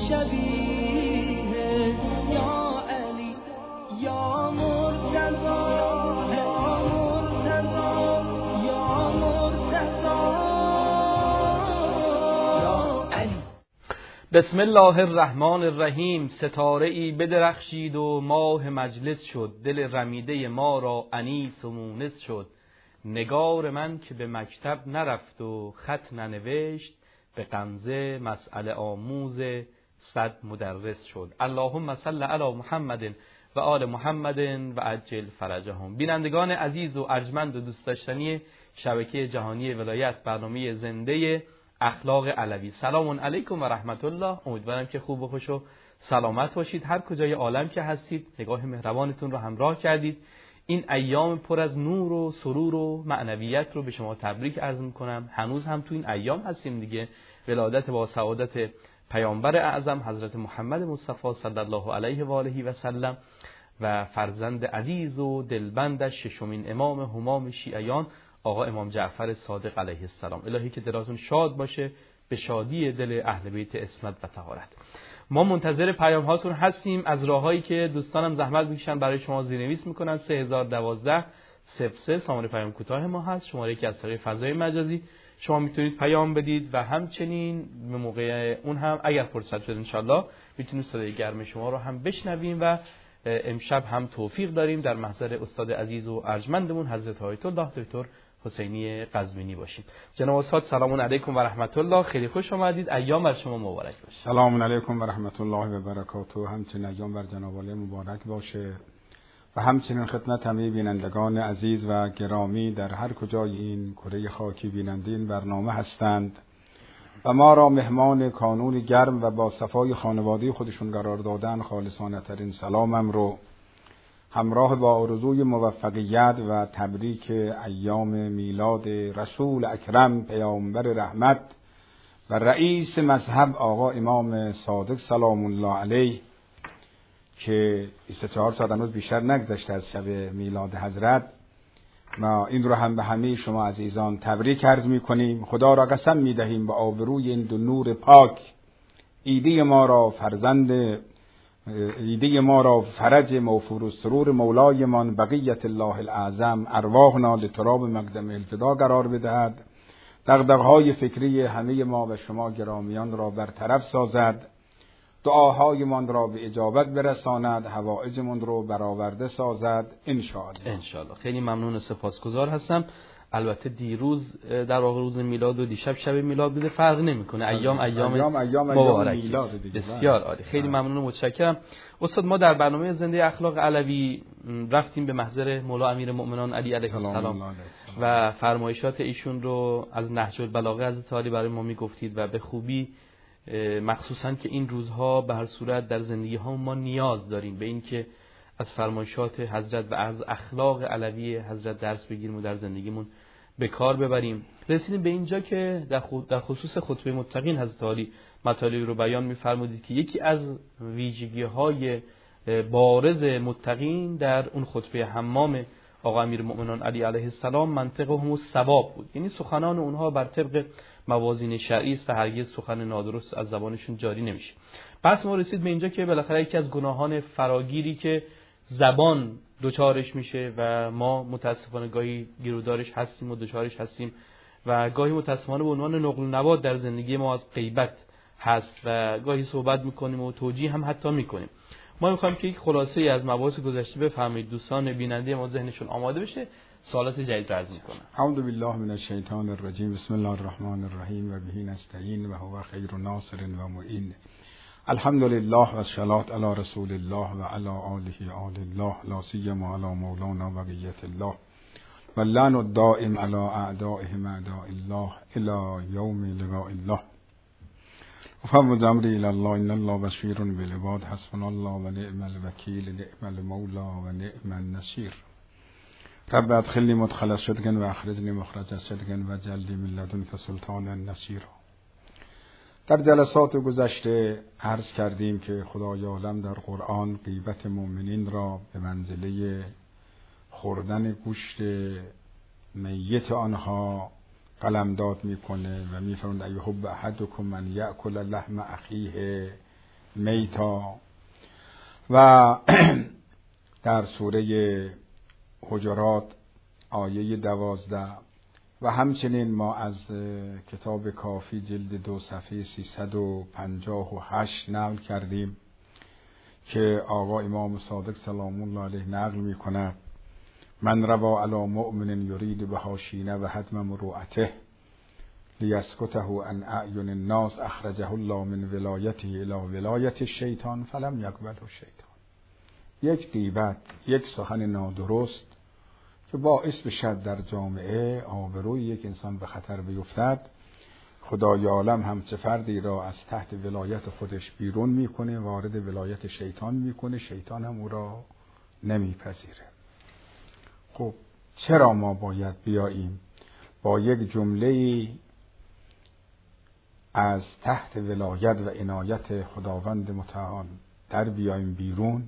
شبیه یا علی یا مرتضی یا مرتضی یا مرتضی یا علی. بسم الله الرحمن الرحیم. ستاره ای بدرخشید و ماه مجلس شد، دل رمیده ما را انیس و مونس شد. نگار من که به مکتب نرفت و خط ننوشت، به غمزه مسئله آموز صد مدرس شد. اللهم صل علی محمد و آل محمد و عجل فرجهم. بینندگان عزیز و ارجمند و دوست داشتنی شبکه جهانی ولایت، برنامه زنده اخلاق علوی، سلام علیکم و رحمت الله. امیدوارم که خوب و خوش و سلامت باشید. هر کجای عالم که هستید نگاه مهربانتون رو همراه کردید. این ایام پر از نور و سرور و معنویت رو به شما تبریک عرض میکنم. هنوز هم تو این ایام هستیم دیگه. ولادت با سعادت پیامبر اعظم حضرت محمد مصطفی صلی الله علیه و آله و سلم و فرزند عزیز و دلبندش ششمین امام همام شیعیان آقا امام جعفر صادق علیه السلام. الهی که دلاتون شاد باشه به شادی دل اهل بیت عصمت و طهارت. ما منتظر پیام هاتون هستیم از راههایی که دوستانم زحمت میکشن برای شما زیرنویس میکنن. 3012 03 شماره پیام کوتاه ما هست، شماره که از طریق فضای مجازی شما میتونید پیام بدید و همچنین به موقع اون هم اگر فرصت شد انشالله میتونید صدای گرم شما رو هم بشنویم. و امشب هم توفیق داریم در محضر استاد عزیز و ارجمندمون حضرت آیت الله دکتر حسینی قزوینی باشیم. جناب استاد سلام علیکم و رحمت الله، خیلی خوش آمدید. ایام بر شما مبارک باشه. سلام علیکم و رحمت الله و برکاته. همچنین ایام بر جناب عالی مبارک باشه و همچنین خدمت همه بینندگان عزیز و گرامی در هر کجای این کره خاکی بیننده این برنامه هستند و ما را مهمان کانون گرم و با صفای خانواده خودشون قرار دادن، خالصانه ترین سلامم رو همراه با آرزوی موفقیت و تبریک ایام میلاد رسول اکرم پیامبر رحمت و رئیس مذهب آقا امام صادق سلام الله علیه که 24 ساعت هنوز بیشتر نگذشته از شب میلاد حضرت، ما این رو هم به همه شما عزیزان تبریک عرض می‌کنیم. خدا را قسم می‌دهیم با آبروی این دو نور پاک ایده ما را فرزند ایده ما را فرج موفور و سرور مولایمان بقیت الله الاعظم ارواحنا لتراب مقدم الفدا قرار بدهد، دغدغه‌های فکری همه ما و شما گرامیان را برطرف سازد، دعاهایمان را به اجابت برساند، حوائجمان رو برآورده سازد انشاءالله. خیلی ممنون و سپاسگزار هستم. البته دیروز در واقع روز میلاد و دیشب شب میلاد بوده، فرق نمیکنه. ایام مبارک بسیار عالی. خیلی ممنون و متشکرم. استاد ما در برنامه زنده اخلاق علوی رفتیم به محضر مولا امیرالمؤمنان علی علیه السلام و فرمایشات ایشون رو از نهج البلاغه حضرت علی برای ما میگفتید و به خوبی مخصوصا که این روزها به هر صورت در زندگی ها ما نیاز داریم به این که از فرمایشات حضرت و از اخلاق علوی حضرت درس بگیریم و در زندگیمون به کار ببریم. رسیدیم به اینجا که در خصوص خطبه متقین حضرت علی مطالبی رو بیان می‌فرمودید که یکی از ویژگی‌های بارز متقین در اون خطبه حمام آقا امیرالمؤمنان علی علیه السلام منطقهم الصواب بود، یعنی سخنان اونها بر طبق موازین شرعی است و هرگز سخن نادرست از زبانشون جاری نمیشه. پس ما رسید به اینجا که بالاخره یکی از گناهان فراگیری که زبان دوچارش میشه و ما متاسفانه گاهی گیرودارش هستیم و دوچارش هستیم و گاهی متاسفانه به عنوان نقل و نبات در زندگی ما از غیبت هست و گاهی صحبت میکنیم و توجیه هم حتی میکنیم. ما میخوایم که یک خلاصه از مباحث گذشته بفهمید دوستان بیننده ما ذهنشون آماده بشه. سوالات جدید عرض میکنم. اعوذ بالله من الشیطان الرجیم. بسم الله الرحمن الرحیم و به نستعین و هو خیر ناصر و معین. الحمد لله و الصلاة علی رسول الله و علی آله آل الله لا سیما علی مولانا بقیت الله و اللعن الدائم علی اعدائهم اعداء الله الی یوم لقاء الله. افوض امری الی الله ان الله بصیر بالعباد حسبنا الله و نعم الوکیل نعم المولا و نعم النصیر. رب ادخلنی مدخل صدق و اخرجنی مخرج صدق و جعل لی من لدنک سلطانا نصیرا. در جلسات گذشته عرض کردیم که خدای عالم در قرآن غیبت مؤمنین را به منزله خوردن گوشت میت آنها قلمداد میکنه و میفرماید ایحب احدکم من یأکل لحم اخیه میتا. و در سوره حجرات آیه 12 و همچنین ما از کتاب کافی جلد 2 صفحه 358 نقل کردیم که آقا امام صادق سلام الله علیه نقل می کند: من روا علی مؤمن یرید بها شینه و هدم مروءته لیسکته عن اعین الناس اخرجه الله من ولایته الی ولایت الشیطان فلم یقبله الشیطان. یک غیبت، یک سخن نادرست که باعث بشد در جامعه آبروی یک انسان به خطر بیفتد، خدای عالم همچه فردی را از تحت ولایت خودش بیرون میکنه، وارد ولایت شیطان میکنه، شیطان هم او را نمیپذیره. خب چرا ما باید بیاییم با یک جمله از تحت ولایت و عنایت خداوند متعال در بیاییم بیرون؟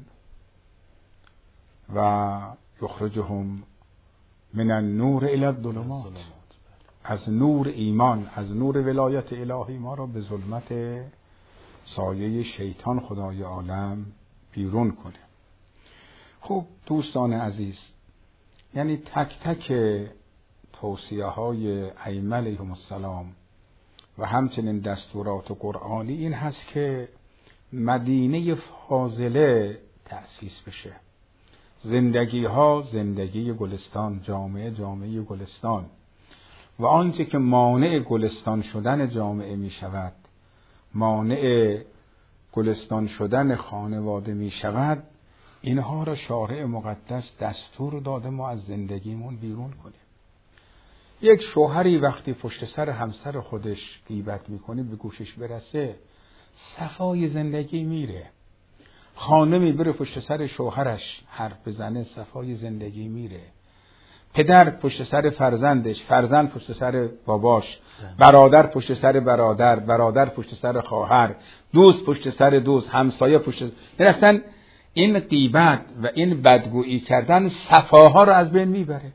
و یخرجهم من النور الی الظلمات، از نور ایمان، از نور ولایت الهی ما را به ظلمت سایه شیطان خدای عالم بیرون کنه. خب دوستان عزیز، یعنی تک تک توصیه های ائمه علیهم السلام و همچنین دستورات قرآنی این هست که مدینه فاضله تأسیس بشه، زندگی ها زندگی گلستان، جامعه جامعه گلستان، و آنچه که مانع گلستان شدن جامعه می شود، مانع گلستان شدن خانواده می شود، اینها را شارع مقدس دستور داده ما از زندگیمون بیرون کنیم. یک شوهری وقتی پشت سر همسر خودش غیبت میکنه به گوشش برسه، صفای زندگی میره. خانمی بره پشت سر شوهرش حرف بزنه، صفای زندگی میره. پدر پشت سر فرزندش، فرزند پشت سر باباش، برادر پشت سر برادر، برادر پشت سر خواهر، دوست پشت سر دوست، همسایه پشت سر. یعنی اصلا این غیبت و این بدگویی کردن صفاها رو از بین میبره.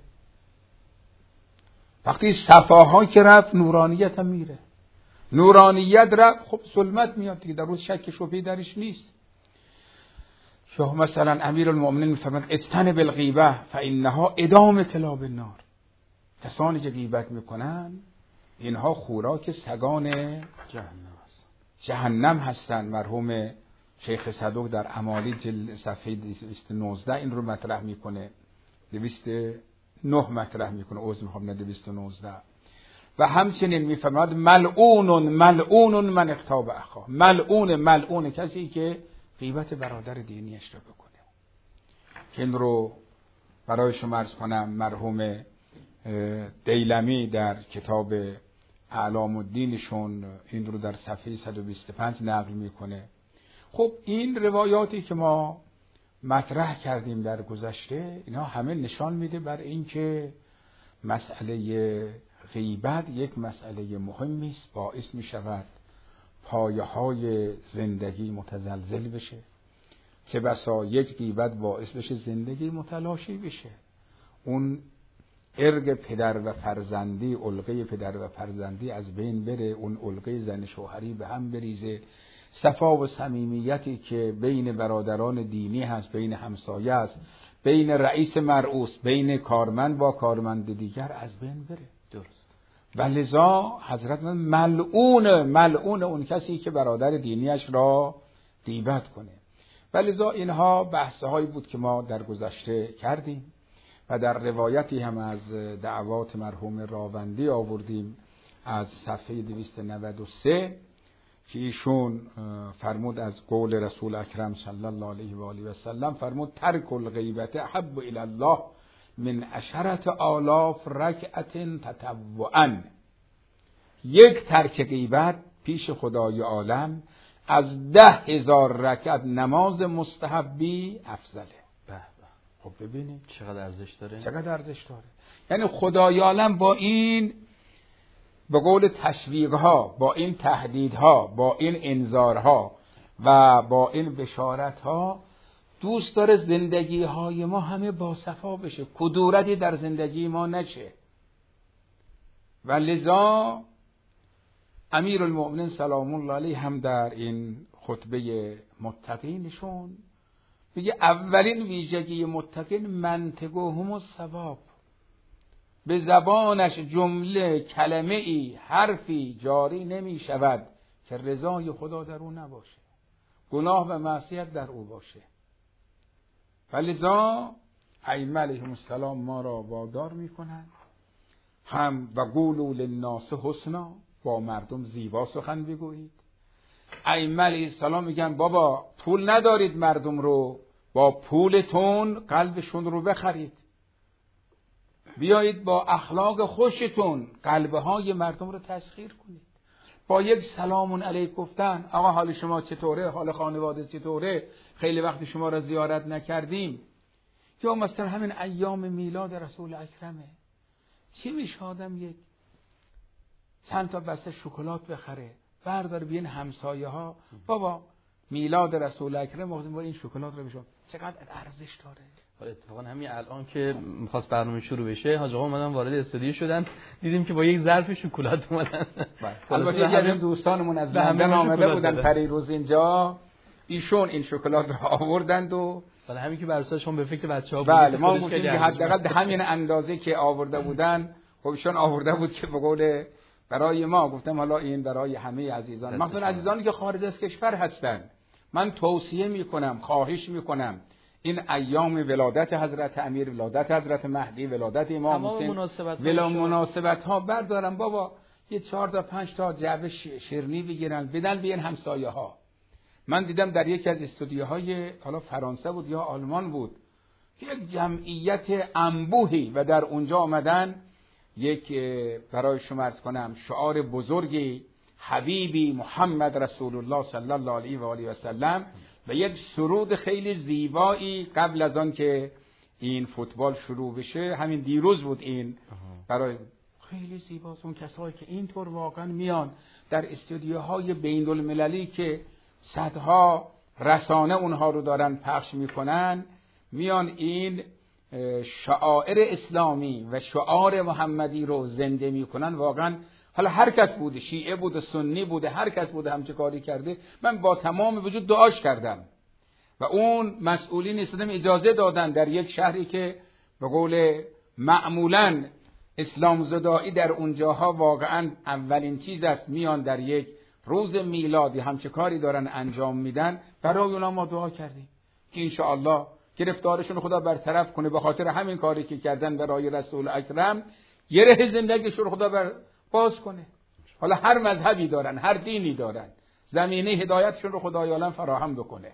وقتی صفاها که رفت، نورانیت هم میره. نورانیت رفت، خب ظلمت میاد دیگه، در روز شک شبهه‌ای درش نیست. شاه مثلا امیرالمؤمنین میفرماید اجتنب الغیبه فانها ادام کلاب النار. کسانی که غیبت میکنن اینها خوراک سگان جهنم هستند. مرحوم شیخ صدوق در اعمالی جلد صفحه 219 این رو مطرح میکنه، 209 مطرح میکنه، عذر میخوام، نه 219. و همچنین میفرماید ملعون من اغتاب اخاه. ملعون کسی که غیبت برادر دینیش رو بکنه. که این رو برای شما عرض کنم، مرحوم دیلمی در کتاب اعلام الدینشون این رو در صفحه 125 نقل میکنه. خب این روایاتی که ما مطرح کردیم در گذشته، اینا همه نشان میده بر این که مسئله غیبت یک مسئله مهمی است، باعث میشود پایه های زندگی متزلزل بشه، چه بسا یک غیبت باعث بشه زندگی متلاشی بشه، اون ارگ پدر و فرزندی، علقه پدر و فرزندی از بین بره، اون علقه زن شوهری به هم بریزه، صفا و صمیمیتی که بین برادران دینی هست، بین همسایه هست، بین رئیس مرعوس، بین کارمند با کارمند دیگر از بین بره. درست. و لذا حضرت ملعون اون کسی که برادر دینیش را غیبت کنه. و لذا اینها بحث‌هایی بود که ما در گذشته کردیم و در روایتی هم از دعوات مرحوم راوندی آوردیم از صفحه 293 که ایشون فرمود از قول رسول اکرم صلی الله علیه و آله و سلم، فرمود ترک الغیبت احب الی الله من 10,000 رکعت تطوعا. یک ترک غیبت پیش خدای عالم از 10,000 رکعت نماز مستحبی افضله. خب ببینید چقدر ارزش داره، چقدر ارزش داره. یعنی خدای عالم با این به قول تشویق‌ها، با این تهدیدها، با این انذارها و با این بشارتها دوست داره زندگی‌های ما همه باصفا بشه، کدورتی در زندگی ما نشه. و لذا امیرالمؤمنین سلام الله علیه هم در این خطبه متقینشون میگه اولین ویژگی متقین منطقهم الصواب، به زبانش جمله کلمه ای حرفی جاری نمی شود که رضای خدا در او نباشه، گناه و معصیت در او باشه. ولذا ائمه علیهم السلام ما را وادار میکنن هم و قولوا للناس حسنا، با مردم زیبا سخن بگویید. ائمه علیهم السلام میگن بابا پول ندارید مردم رو با پولتون قلبشون رو بخرید، بیایید با اخلاق خوشتون قلبهای مردم رو تسخیر کنید. با یک سلامون علیک گفتن، آقا حال شما چطوره، حال خانواده چطوره، خیلی وقت شما را زیارت نکردیم. یا مثلا همین ایام میلاد رسول اکرمه، چی میشه آدم یک چند تا بسته شکلات بخره، بردار بیان همسایه ها، بابا میلاد رسول اکرم با این شکلات رو بشون، چقدر ارزش داره. اتفاقا همین الان که می‌خواست برنامه شروع بشه، حاج آقا اومدن وارد استودیو شدن، دیدیم که با یک ظرف شکلات اومدن. البته یکی از دوستانمون از لندن آمده بودن پریروز اینجا، ایشون این شکلات رو آوردند و ولی همین که برساش هم به فکر بچه‌ها بود. بله ما گفتیم که حداقل همین اندازه که آورده بودن، خب ایشون آورده بود که به قول برای ما، گفتم حالا این برای همه عزیزان، مثلا عزیزانی که خارج از کشور هستن، من توصیه میکنم، خواهش میکنم این ایام ولادت حضرت امیر، ولادت حضرت مهدی، ولادت امام حسین، مناسبت ها بردارن بابا، یه 4 تا 5 تا جعبه شیرینی بگیرن بدن بیان همسایه ها. من دیدم در یکی از استودیوهای حالا فرانسه بود یا آلمان بود که یک جمعیت انبوهی و در اونجا آمدن یک برای شما عرض کنم شعار بزرگی حبیبی محمد رسول الله صلی الله علیه و آله و سلم و یک سرود خیلی زیبایی قبل از آن که این فوتبال شروع بشه، همین دیروز بود، این برای خیلی زیباست. اون کسایی که اینطور واقعا میان در استودیوهای بین المللی که صدها رسانه اونها رو دارن پخش میکنن، میان این شعائر اسلامی و شعار محمدی رو زنده میکنن. واقعا حالا هر کس بوده، شیعه بوده، سنی بوده، هر کس بوده همچه کاری کرده، من با تمام وجود دعاش کردم و اون مسئولین اسلام اجازه دادن در یک شهری که به قول معمولاً اسلام زدایی در اونجاها واقعاً اولین چیز است، میان در یک روز میلادی همچه کاری دارن انجام میدن، برای اونا ما دعا کردیم که انشاءالله گرفتارشون خدا برطرف کنه، به خاطر همین کاری که کردن برای رسول اکرم گره زندگیشون خدا باز کنه. حالا هر مذهبی دارن، هر دینی دارن، زمینه هدایتشون رو خدای عالم فراهم بکنه.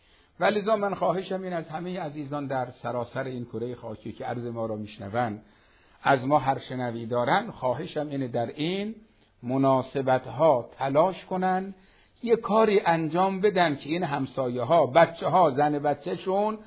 ولذا من خواهشم این از همه عزیزان در سراسر این کره خاکی که عرض ما را میشنون، از ما هر شنوی دارن، خواهشم اینه در این مناسبت ها تلاش کنن، یه کاری انجام بدن که این همسایه ها، بچه ها، زن بچهشون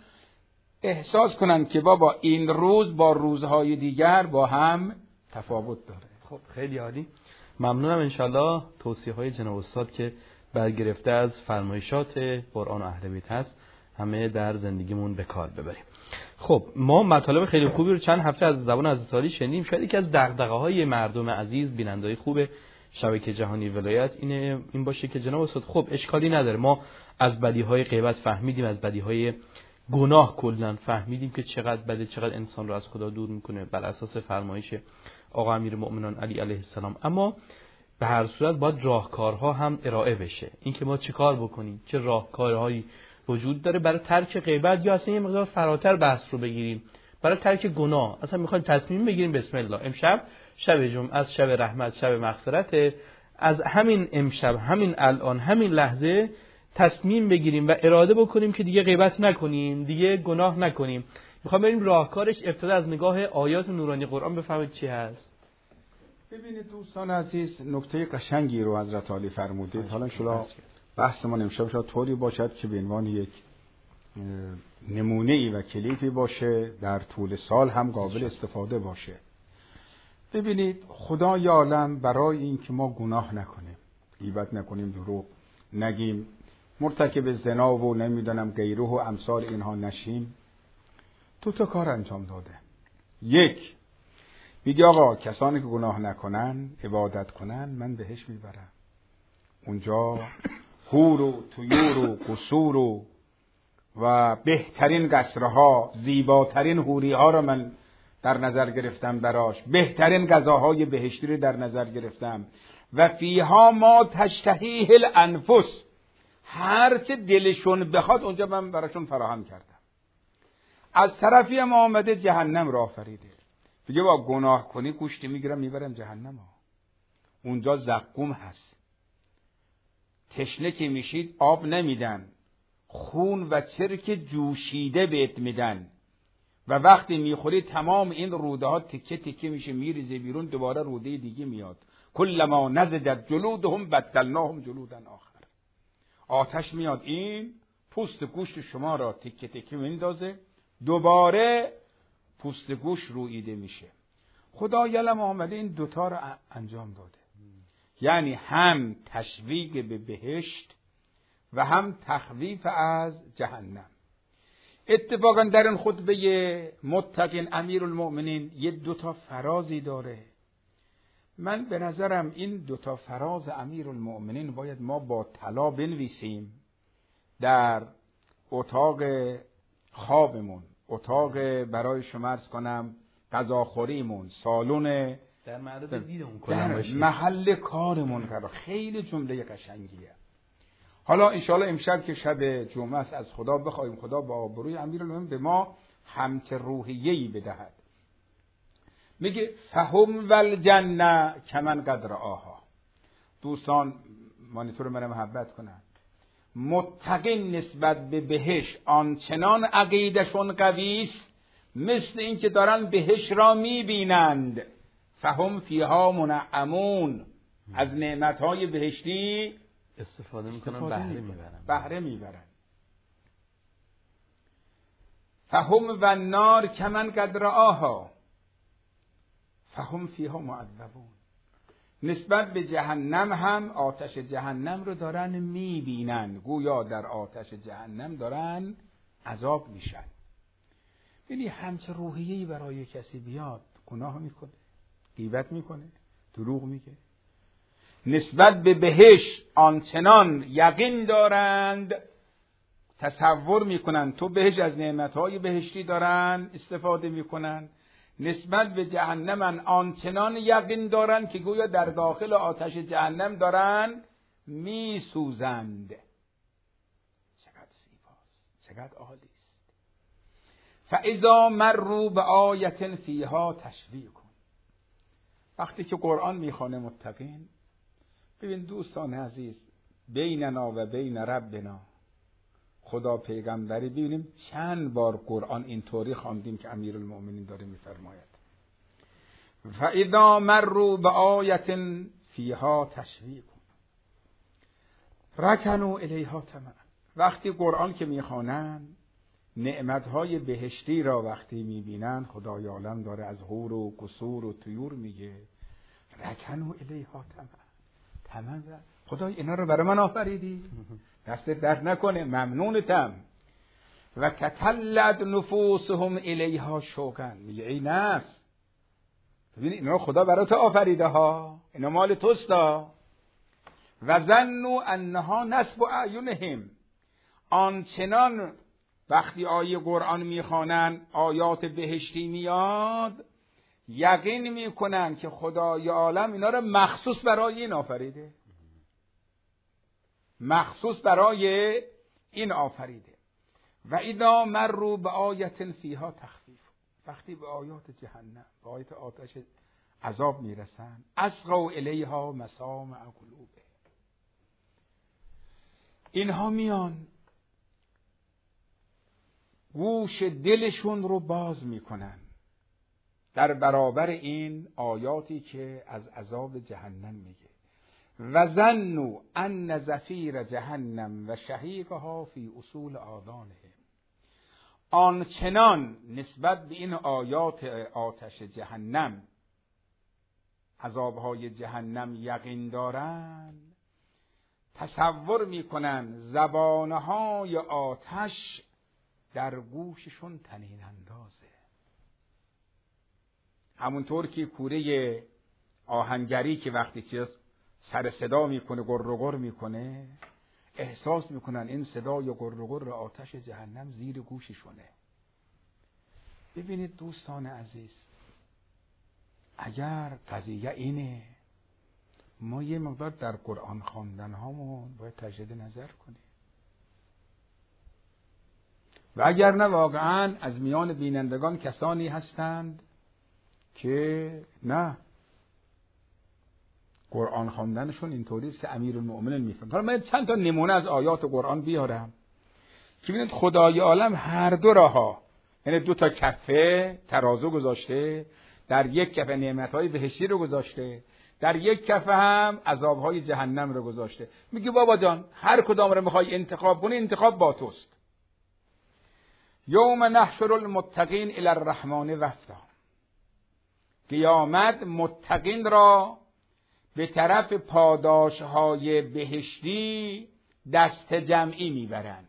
احساس کنن که بابا این روز با روزهای دیگر با هم تفاوت داره. خب خیلی عالی، ممنونم. انشالله توصیه های جناب استاد که برگرفته از فرمایشات قرآن و اهل بیت هست همه در زندگیمون به کار ببریم. خب ما مطالب خیلی خوبی رو چند هفته از زبان حضرت علی شنیدیم. شاید یکی از دغدغه‌های مردم عزیز، بیننده‌های خوب شبکه جهانی ولایت این باشه که جناب استاد خب اشکالی نداره، ما از بدیهای غیبت فهمیدیم، از بدیهای گناه کلا فهمیدیم که چقدر بده، چقدر انسان رو از خدا دور میکنه بر اساس فرمایش آقا امیرالمؤمنین علی علیه السلام. اما به هر صورت باید راهکارها هم ارائه بشه، این که ما چیکار بکنیم، چه راهکارهایی وجود داره برای ترک غیبت، یا اصلا یه مقدار فراتر بحث رو بگیریم برای ترک گناه. اصلا میخوایم تصمیم بگیریم بسم الله امشب شب جمعه از شب رحمت، شب مغفرت، از همین امشب، همین الان، همین لحظه تصمیم بگیریم و اراده بکنیم که دیگه غیبت نکنیم، دیگه گناه نکنیم. میخوام بریم راهکارش ابتدا از نگاه آیات نورانی قرآن بفهمید چی هست. ببینید دوستان عزیز، نکته قشنگی رو حضرت علی فرمودید. حالا انشالله بحثمون امشب شاید طوری باشد که به عنوان یک نمونه‌ای و کلیپی باشه، در طول سال هم قابل استفاده باشه. ببینید خدای عالم برای این که ما گناه نکنیم، غیبت نکنیم، دروغ نگیم، مرتکب زنا و نمیدونم غیره و امثال اینها نشیم، 2 تا کار انجام داده. یک، میگه آقا کسانی که گناه نکنن، عبادت کنن، من بهش میبرم. اونجا حور و طیور و قصور و بهترین قصرها، زیباترین حوریها رو من در نظر گرفتم براش، بهترین غذاهای بهشتی رو در نظر گرفتم. و فیها ما تشتهیه الانفس، هر چه دلشون بخواد اونجا من براشون فراهم کردم. از طرفی هم آمده جهنم را آفریده، میگه با گناه کنی گوشت میگیرم میبرم جهنم ها. اونجا زقوم هست، تشنه که میشید آب نمیدن، خون و چرک جوشیده بهت میدن و وقتی میخوری تمام این روده ها تکه تکه میشه میریزه بیرون، دوباره روده دیگه میاد. کلما نضجت جلودهم بدلناهم جلودا آخر. آتش میاد این پوست گوشت شما را تکه تکه میندازه، دوباره پوست گوشت روییده میشه. خدا یلم آمده این دوتا را انجام داده، یعنی هم تشویق به بهشت و هم تخویف از جهنم. اتفاقا در این خطبه متقین امیرالمؤمنین یه دوتا فرازی داره. من به نظرم این دوتا فراز امیرالمؤمنین باید ما با طلا بنویسیم در اتاق خوابمون، اتاق برای شما عرض کنم غذاخوریمون، سالن در معرض دیدمون در محل کارمون قرار. خیلی جمله قشنگیه. حالا انشاءالله امشب که شب جمعه است از خدا بخوایم خدا با آبروی امیرالمومنین به ما همچه روحیه‌ای بدهد. میگه فهم والجنه کمن قدر آها. دوستان مانیتور من محبت کنند، متقین نسبت به بهشت آنچنان عقیدشون قوی است مثل این که دارن بهشت را میبینند. فهم فیها منعمون، از نعمتهای بهشتی استفاده میکنن، بهره میبرن. فهم و النار کمن قدر آها فهم فیها معذبون. نسبت به جهنم هم آتش جهنم رو دارن میبینن، گویا در آتش جهنم دارن عذاب میشن. یعنی همچه روحیه‌ای برای کسی بیاد گناه میکنه، غیبت میکنه، دروغ میگه، نسبت به بهشت آنچنان یقین دارند، تصور میکنن تو بهشت از نعمتهای بهشتی دارن استفاده میکنن، نسبت به جهنم آنچنان یقین دارن که گویا در داخل آتش جهنم دارن میسوزند. چقدر زیباست، چقدر عالی است. فاذا مروا بآیة فیها تشویق. وقتی که قرآن میخوانه متقین، ببین دوستان عزیز، بیننا و بین ربنا، خدا پیغمبری، ببینیم چند بار قرآن اینطوری خواندیم که امیرالمؤمنین داره میفرماید فاذا مروا بآیة فیها تشویق رکنوا الیها طمعا. وقتی قرآن که میخوانن نعمتهای بهشتی را وقتی میبینن، خدای عالم داره از حور و قصور و طیور میگه، رکنوا الیها طمعا. خدای اینا رو برای من آفریدی، دستت درد نکنه، ممنونتم. و کتلت نفوسهم الیها شوقا. میگه ای نفس، ببین اینا خدا برای تو آفریده ها، اینا مال توست ها. و ظنوا انها نصب اعینهم. آنچنان وقتی آیه قرآن میخوانن، آیات بهشتی میاد، یقین میکنن که خدای عالم اینا رو مخصوص برای این آفریده، مخصوص برای این آفریده. و اذا مروا بآیة فیها تخفیف. وقتی به آیات جهنم، به آیات آتش عذاب میرسن، اصغوا الیها مسامع قلوبهم. اینها میان گوش دلشون رو باز میکنن در برابر این آیاتی که از عذاب جهنم میگه. و ظنوا ان زفیر جهنم و شهیقها فی اصول آذانهم. آنچنان نسبت به این آیات آتش جهنم، عذابهای جهنم یقین دارن، تصور میکنن زبانهای آتش در گوششون طنین اندازه. همونطور که کوره آهنگری که وقتی که سر صدا میکنه، گر و گر میکنه، احساس میکنن این صدای قر آتش جهنم زیر گوششونه. ببینید دوستان عزیز، اگر قضیه اینه، ما یه مقدار در قرآن خواندن هامون باید تجدید نظر کنیم. و اگر نه واقعا از میان بینندگان کسانی هستند که نه قرآن خواندنشون اینطوری است که امیرالمؤمنین میفهمن. حالا من چند تا نمونه از آیات قرآن بیارم که ببینید خدای عالم هر دو راها، یعنی دو تا کفه ترازو گذاشته، در یک کفه نعمت‌های بهشتی رو گذاشته، در یک کفه هم عذاب‌های جهنم رو گذاشته. میگه بابا جان هر کدام رو میخوای انتخاب کنی، انتخاب با توست. یوم نحشر المتقین الی الرحمن وفدا، قیامت متقین را به طرف پاداشهای بهشتی دست جمعی میبرند.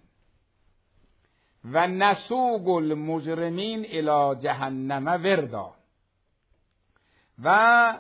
و نسوق المجرمین الی جهنم وردا، و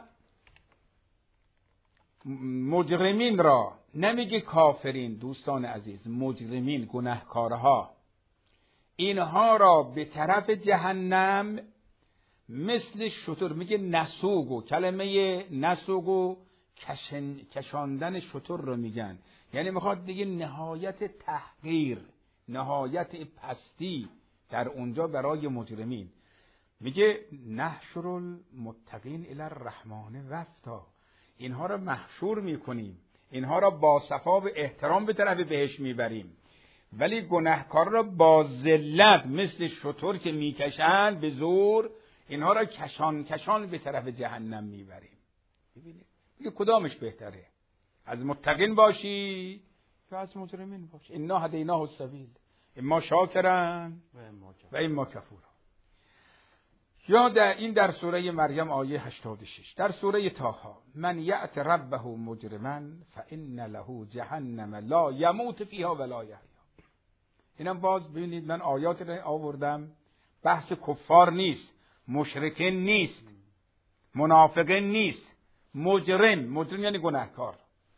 مجرمین را، نمیگه کافرین دوستان عزیز، مجرمین گناهکارها، اینها را به طرف جهنم مثل شتر، میگه نسوگو، کلمه نسوگو کشاندن شتر رو میگن، یعنی میخواد دیگه نهایت تحقیر، نهایت پستی در اونجا برای مجرمین. میگه نحشر المتقین الی الرحمن وفدا، اینها را محشور میکنیم، اینها را با صفا و احترام به طرف بهش میبریم، ولی گناهکار را با ذلت مثل شتر که میکشند به زور، اینها را کشان کشان به طرف جهنم میبریم. ببینید میگه کدامش بهتره؟ از متقین باشی یا از مجرمین باشی؟ انا هدیناه السبیل اما شاکرا و اما کفورا. یا در سوره مریم آیه 86. در سوره طه من یأت ربه مجرما فإن له جهنم لا یموت فیها ولا یحیا. اینم باز ببینید من آیات رو آوردم، بحث کفار نیست، مشرکین نیست، منافقین نیست، مجرم یعنی گناهکار.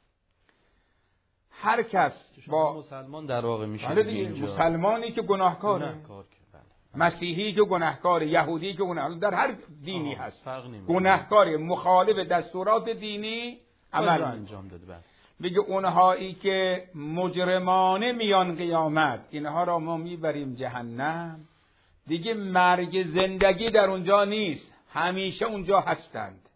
هر کس با مسلمان در واقع میشه، مسلمانی که گناهکاره، مسیحی که گناهکاره، یهودی که گناهکاره، در هر دینی هست گناهکاره، مخالف دستورات دینی عمل انجام داده. میگه اونهایی که مجرمانه میان قیامت، اینها را ما میبریم جهنم، دیگه مرگ زندگی در اونجا نیست، همیشه اونجا هستند.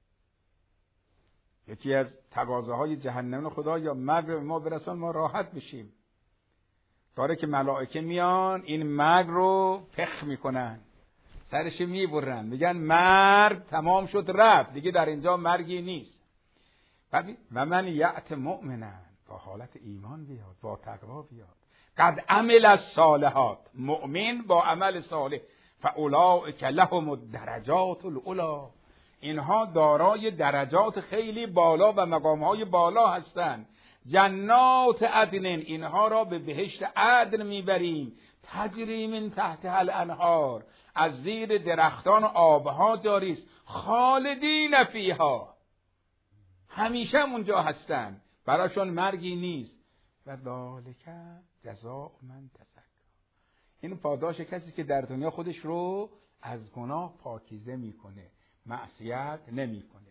یکی از تقاضاهای جهنم خدا یا مرگ ما برسان ما راحت بشیم، داره که ملائکه میان این مرگ رو پخ میکنن، سرش میبرن، میگن مرگ تمام شد رفت، دیگه در اینجا مرگی نیست. و من یأت مؤمنا، با حالت ایمان بیاد، با تقوا بیاد، قد عمل الصالحات، مؤمن با عمل صالح، فاولئک لهم الدرجات العلی، اینها دارای درجات خیلی بالا و مقامهای بالا هستند. جنات عدن، اینها را به بهشت عدن میبریم، تجری من تحتها الانهار، از زیر درختان آبها جاری است، خالدین فیها، همیشه اونجا هستن، براشون مرگی نیست. و ذالک جزاء من تزکا، این پاداش کسی که در دنیا خودش رو از گناه پاکیزه میکنه، معصیت نمیکنه.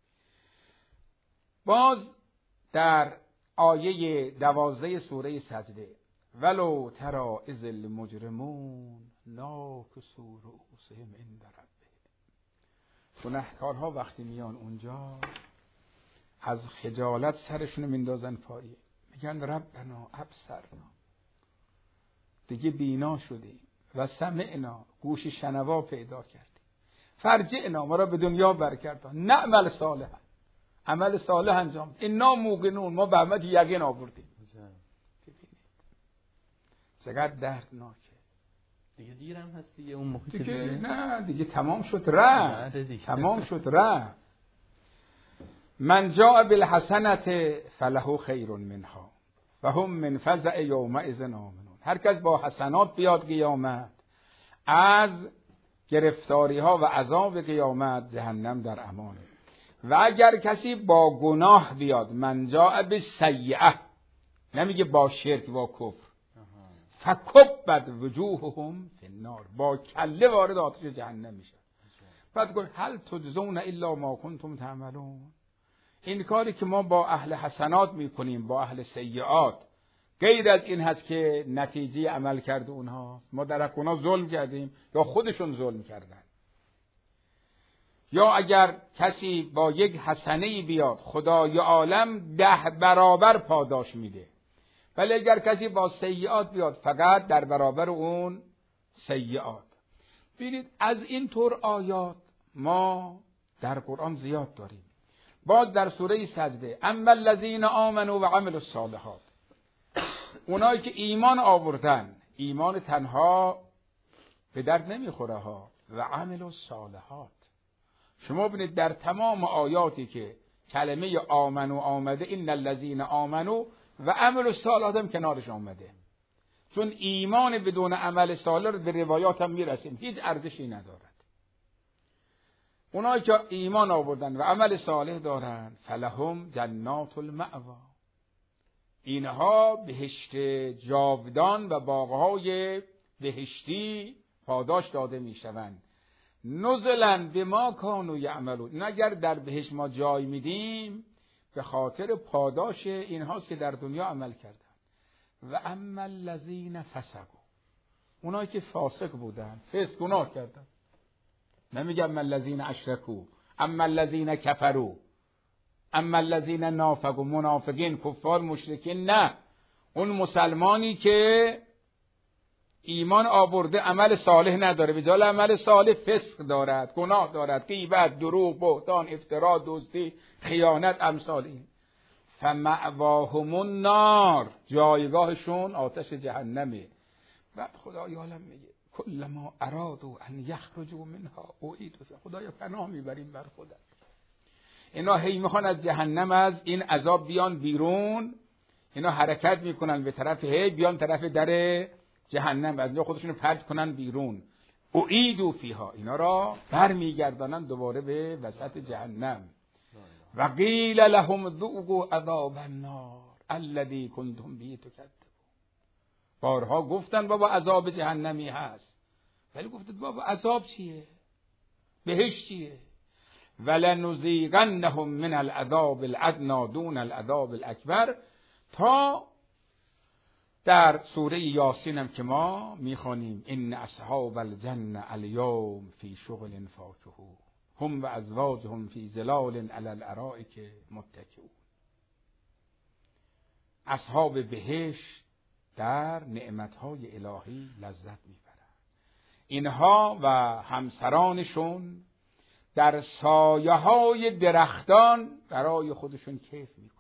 باز در آیه 12 سوره سجده، ولو تری اذ المجرمون ناکسوا رؤوسهم عند ربهم، گناهکارها وقتی میان اونجا از خجالت سرشونو میندازن پایین، میگن ربنا ابصرنا، دیگه بینا شدیم، و سمعنا، گوش شنوا پیدا کردیم، فرجعنا، ما را به دنیا برگردان، نعمل صالحا، عمل صالح انجام، انا موقنون، ما به عمل یقین آوردیم. ببینید چقدر دردناکه. دیگه دیرم هست دیگه، اون موقع دیگه نه دیگه تمام شد رفت، تمام شد رفت. من جاء بالحسنة فله خیر منها و هم من فزع یومئذ آمنون. هر کس با حسنات بیاد قیامت، از گرفتاری ها و عذاب قیامت جهنم در امانه. و اگر کسی با گناه بیاد، من جاء بالسیئة، نمیگه با شرک و کفر. فکبت وجوههم فی النار، با کله وارد آتش جهنم میشه. بعد گفت هل تجزون الا ما کنتم تعملون، این کاری که ما با اهل حسنات میکنیم با اهل سیئات غیر از این هست که نتیجه عمل کرده اونها. ما در حق اونها ظلم کردیم یا خودشون ظلم کردن. یا اگر کسی با یک حسنه‌ای بیاد خدای عالم 10 برابر پاداش میده، ولی اگر کسی با سیئات بیاد فقط در برابر اون سیئات. ببینید از این طور آیات ما در قرآن زیاد داریم. باز در سوره سجده اما الذین آمنوا و عملوا الصالحات، اونایی که ایمان آوردن، ایمان تنها به درد نمیخوره ها، و عملوا الصالحات. شما ببینید در تمام آیاتی که کلمه آمنو آمده این الذین آمنوا و عملوا الصالحات هم کنارش آمده، چون ایمان بدون عمل صالح به روایات هم میرسیم هیچ ارزشی ندارد. اونایی که ایمان آوردن و عمل صالح دارن فلهم جنات المأوا، اینها بهشت جاودان و باغهای بهشتی پاداش داده میشوند. نزلا بما کانوا یعملون، این اگر در بهشت ما جای میدیم به خاطر پاداش اینهاست که در دنیا عمل کردن. و اما الذین فسقوا، اونایی که فاسق بودن، فسق گناه کردن، نمیگه اما الذین اشرکوا، اما الذین کفروا، اما الذین نافقوا، منافقین، کفار، مشرکین، نه، اون مسلمانی که ایمان آورده عمل صالح نداره، به جای عمل صالح فسق دارد، گناه دارد، غیبت، دروغ، بهتان، افترا، دزدی، خیانت، امثال این. فمأواهم النار، جایگاهشون آتش جهنمه. بعد خدای عالم میگه کلما ارادوا ان یخرجوا منها اعیدوا فیها، خدایا پناه میبریم بر خودت. اینا هی میخوان از جهنم از این عذاب بیان بیرون، اینا حرکت میکنن به طرف هی بیان طرف در جهنم، از اینجا خودشونو پرت کنن بیرون. اعیدوا فیها، اینا را برمیگردانن دوباره به وسط جهنم. و قیل لهم ذوقوا عذاب النار الذی کنتم به تکذبون، بارها گفتن بابا عذاب جهنمی هست، ولی گفتید بابا عذاب چیه؟ بهشت چیه؟ ولنذیقنهم من العذاب الادنی دون العذاب الاکبر، تا در سوره یاسین هم که ما میخوانیم ان اصحاب الجنه الیوم فی شغل فاکهون هم و ازواجهم فی ظلال علی الارائک متکئون. اصحاب بهشت در نعمتهای الهی لذت میبرند، اینها و همسرانشون در سایه های درختان برای خودشون کیف میکنن.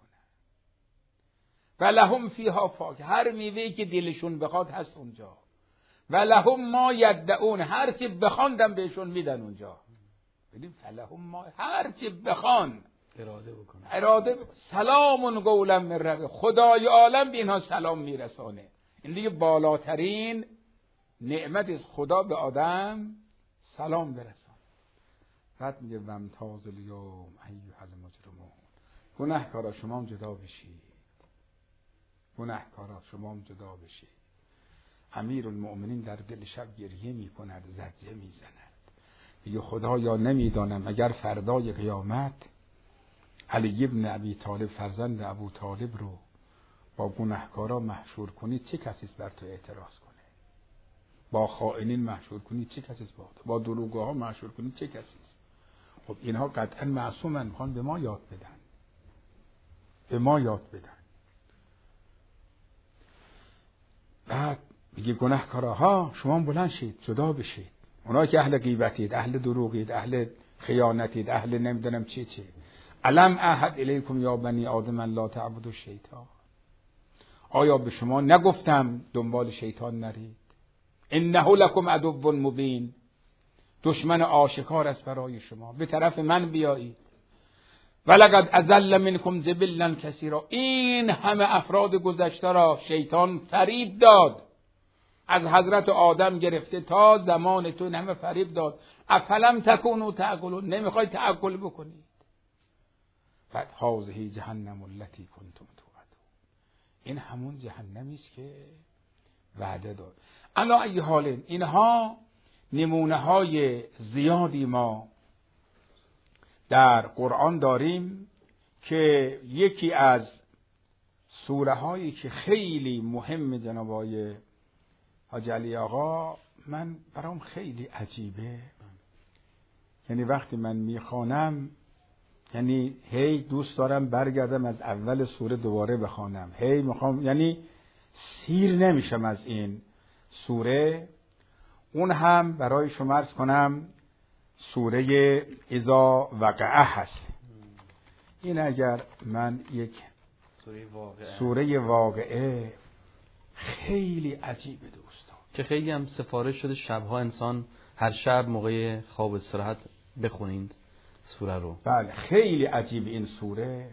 و لهم فیها فاکهه، هر میوه‌ای که دلشون بخواد هست اونجا. و لهم ما یدعون، هر چی بخواندم بهشون میدن اونجا. ببین فلهم ما، هر چی بخوان اراده سلام قولا من رب، خدای عالم به اینها سلام میرسانه. این دیگه بالاترین نعمت از خدا به آدم سلام برسان. بعد میگه وامتاز الیوم ایها المجرمون، گناهکارا شما هم جدا بشید، گناهکارا شما هم جدا بشید. امیرالمؤمنین در دل شب گریه میکند، زجه میزند، میگه خدایا نمیدانم اگر فردای قیامت علی ابن ابی طالب، فرزند ابو طالب رو با گناهکارا محشور کنی چه کسی بر تو اعتراض کنه؟ با خائنین محشور کنی چه کسی با دروغگوها محشور کنی چه کسی؟ خب اینها قطعا معصومن، میخوان به ما یاد بدن، به ما یاد بدن. بعد میگه گناهکارها شما بلند شید، جدا بشید. اونایی که اهل غیبتید، اهل دروغید، اهل خیانتید، اهل نمیدونم چه الم احد الیکم یا بنی آدم لا تعبدوا الشیطان، آیا به شما نگفتم دنبال شیطان نرید؟ انه لکم عدو مبین، دشمن آشکار است برای شما، به طرف من بیایید. ولقد اضل منکم جبلا کثیرا، این همه افراد گذشته را شیطان فریب داد، از حضرت آدم گرفته تا زمان تو این همه فریب داد. افلم تکونوا تعقلون، نمیخواید تعقل بکنید. بعد هذه جهنم التي کنتم توعدون، این همون جهنمی است که وعده داد. علی ای حال اینها نمونه های زیادی ما در قرآن داریم که یکی از سوره هایی که خیلی مهم جناب آقای حاج علی آقا، من برام خیلی عجیبه، یعنی وقتی من میخوانم یعنی هی دوست دارم برگردم از اول سوره دوباره بخوانم، هی میخوام، یعنی سیر نمیشم از این سوره. اون هم برای شما عرض کنم سوره اذا وقعه هست. این اگر من یک سوره واقعه خیلی عجیبه دوستان، که خیلی هم سفارش شده شبها انسان هر شب موقع خواب استراحت بخونید سوره رو. بله خیلی عجیب این سوره.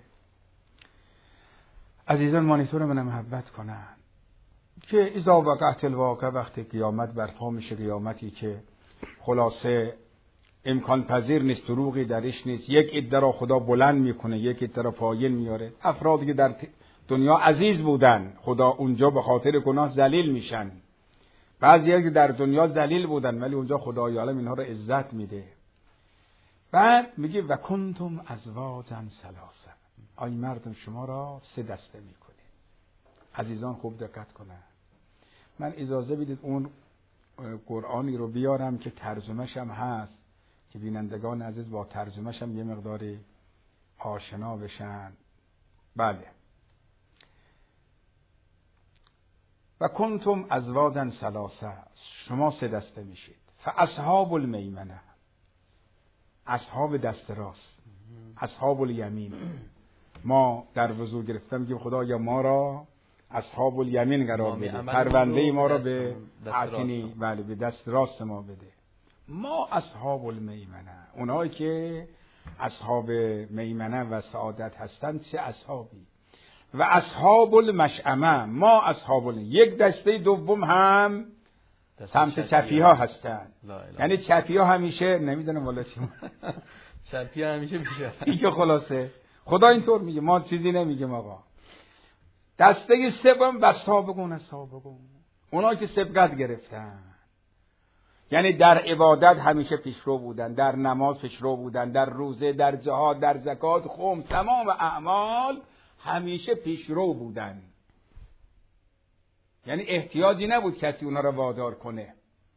عزیزان مانیتور من محبت کنن که اذا وقعت الواقع، وقتی قیامت برپا میشه، قیامتی که خلاصه امکان پذیر نیست، دروغی درش نیست، یک عده را خدا بلند میکنه، یک عده را پایین میاره. افرادی که در دنیا عزیز بودن خدا اونجا به خاطر گناه ذلیل میشن، بعضی‌ها که در دنیا ذلیل بودن ولی اونجا خدای عالم اینها را عزت میده. بعد میگه و کنتم ازواجا ثلاثه، آی مردم شما را سه دسته میکنه. عزیزان خوب دقت کنن، من اجازه بدید اون قرآنی رو بیارم که ترجمه‌ش هم هست که بینندگان عزیز با ترجمه‌ش هم یه مقداری آشنا بشن. بله، و کنتم ازواجا ثلاثه، شما سه دسته میشید. فاصحاب المیمنه، اصحاب دست راست، اصحاب الیمین. ما در وضو گرفتم میگیم خدایا ما را اصحاب الیمین قرار بده، پرونده ما را به عتنی، بله به دست راست ما بده. ما اصحاب المیمنه، اونایی که اصحاب میمنه و سعادت هستند چه اصحابی. و اصحاب المشأمه، ما اصحاب یک دسته دوم هم سمت چپی ها هستن. یعنی چپی ها همیشه نمیدونم والا چی چپی ها همیشه میشه این که خلاصه خدا اینطور میگه، ما چیزی نمیگیم آقا. دسته سوم و سابقون سابقون، اونا که سبقت گرفتن، یعنی در عبادت همیشه پیشرو بودن، در نماز پیشرو بودن، در روزه، در جهاد، در زکات، خم، تمام اعمال همیشه پیشرو بودن. یعنی احتیاجی نبود کسی اونا رو وادار کنه.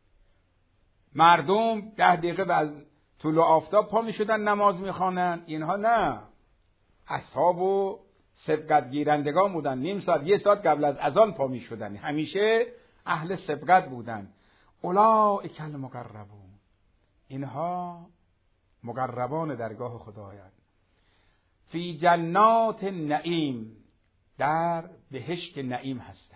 مردم 10 دقیقه بعد طلوع آفتاب پا می شدن نماز می خوانن، اینها نه. اصحاب و سبقت گیرندگان بودن، نیم ساعت 1 ساعت قبل از اذان پا می شدن، همیشه اهل سبقت بودن. اولئک المقربون، اینها مقربان درگاه خدایند. فی جنات النعیم، در بهشت نعیم هستند.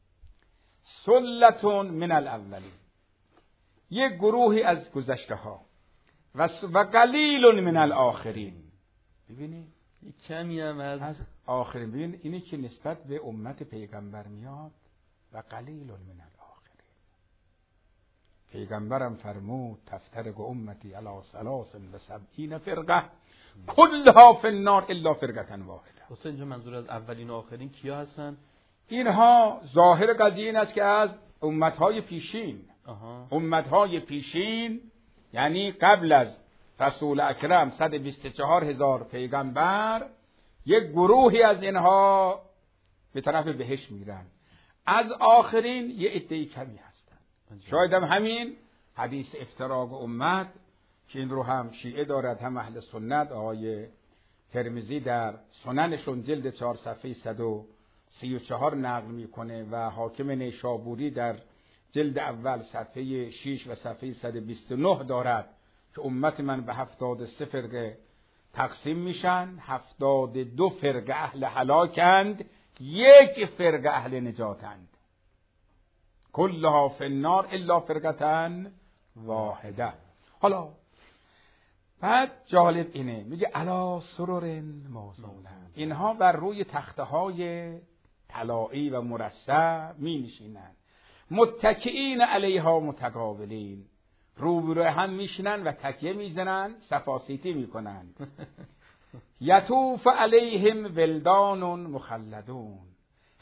سلتون من الاولین، یک گروهی از گذشته ها، و قلیل من الاخرین. ببینید کمی هم از آخرین. ببین اینی که نسبت به امت پیغمبر میاد، و قلیل من الاخرین. پیغمبرم فرمود تفترق امتی علی 73 فرقه کلها فی النار الا فرقه واحده. اصلا اینجا منظور از اولین و آخرین کیا هستن؟ اینها ظاهر قضیه این است که از امتهای پیشین. امتهای پیشین یعنی قبل از رسول اکرم 124,000 پیغمبر، یک گروهی از اینها به طرف بهشت میرن. از آخرین یه عده کمی هستن. شاید هم همین حدیث افتراق امت که این رو هم شیعه دارد هم اهل سنت، آقای ترمذی در سننشون جلد 4 صفحه 134 نقل میکنه و حاکم نیشابوری در جلد اول صفحه 6 و صفحه 129 دارد که امت من به 73 فرقه تقسیم میشن، 72 فرقه اهل هلاکند، 1 فرقه اهل نجاتند. کلها فی النار الا فرقه واحده. حالا بعد جالب اینه، میگه علی سرر موضونه، اینها بر روی تخته های طلایی و مرصع می نشینند. متکئین علیها متقابلین، روبروی هم میشینن و تکیه میزنن، صفاسیتی میکنن. یطوف علیهم ولدان مخلدون،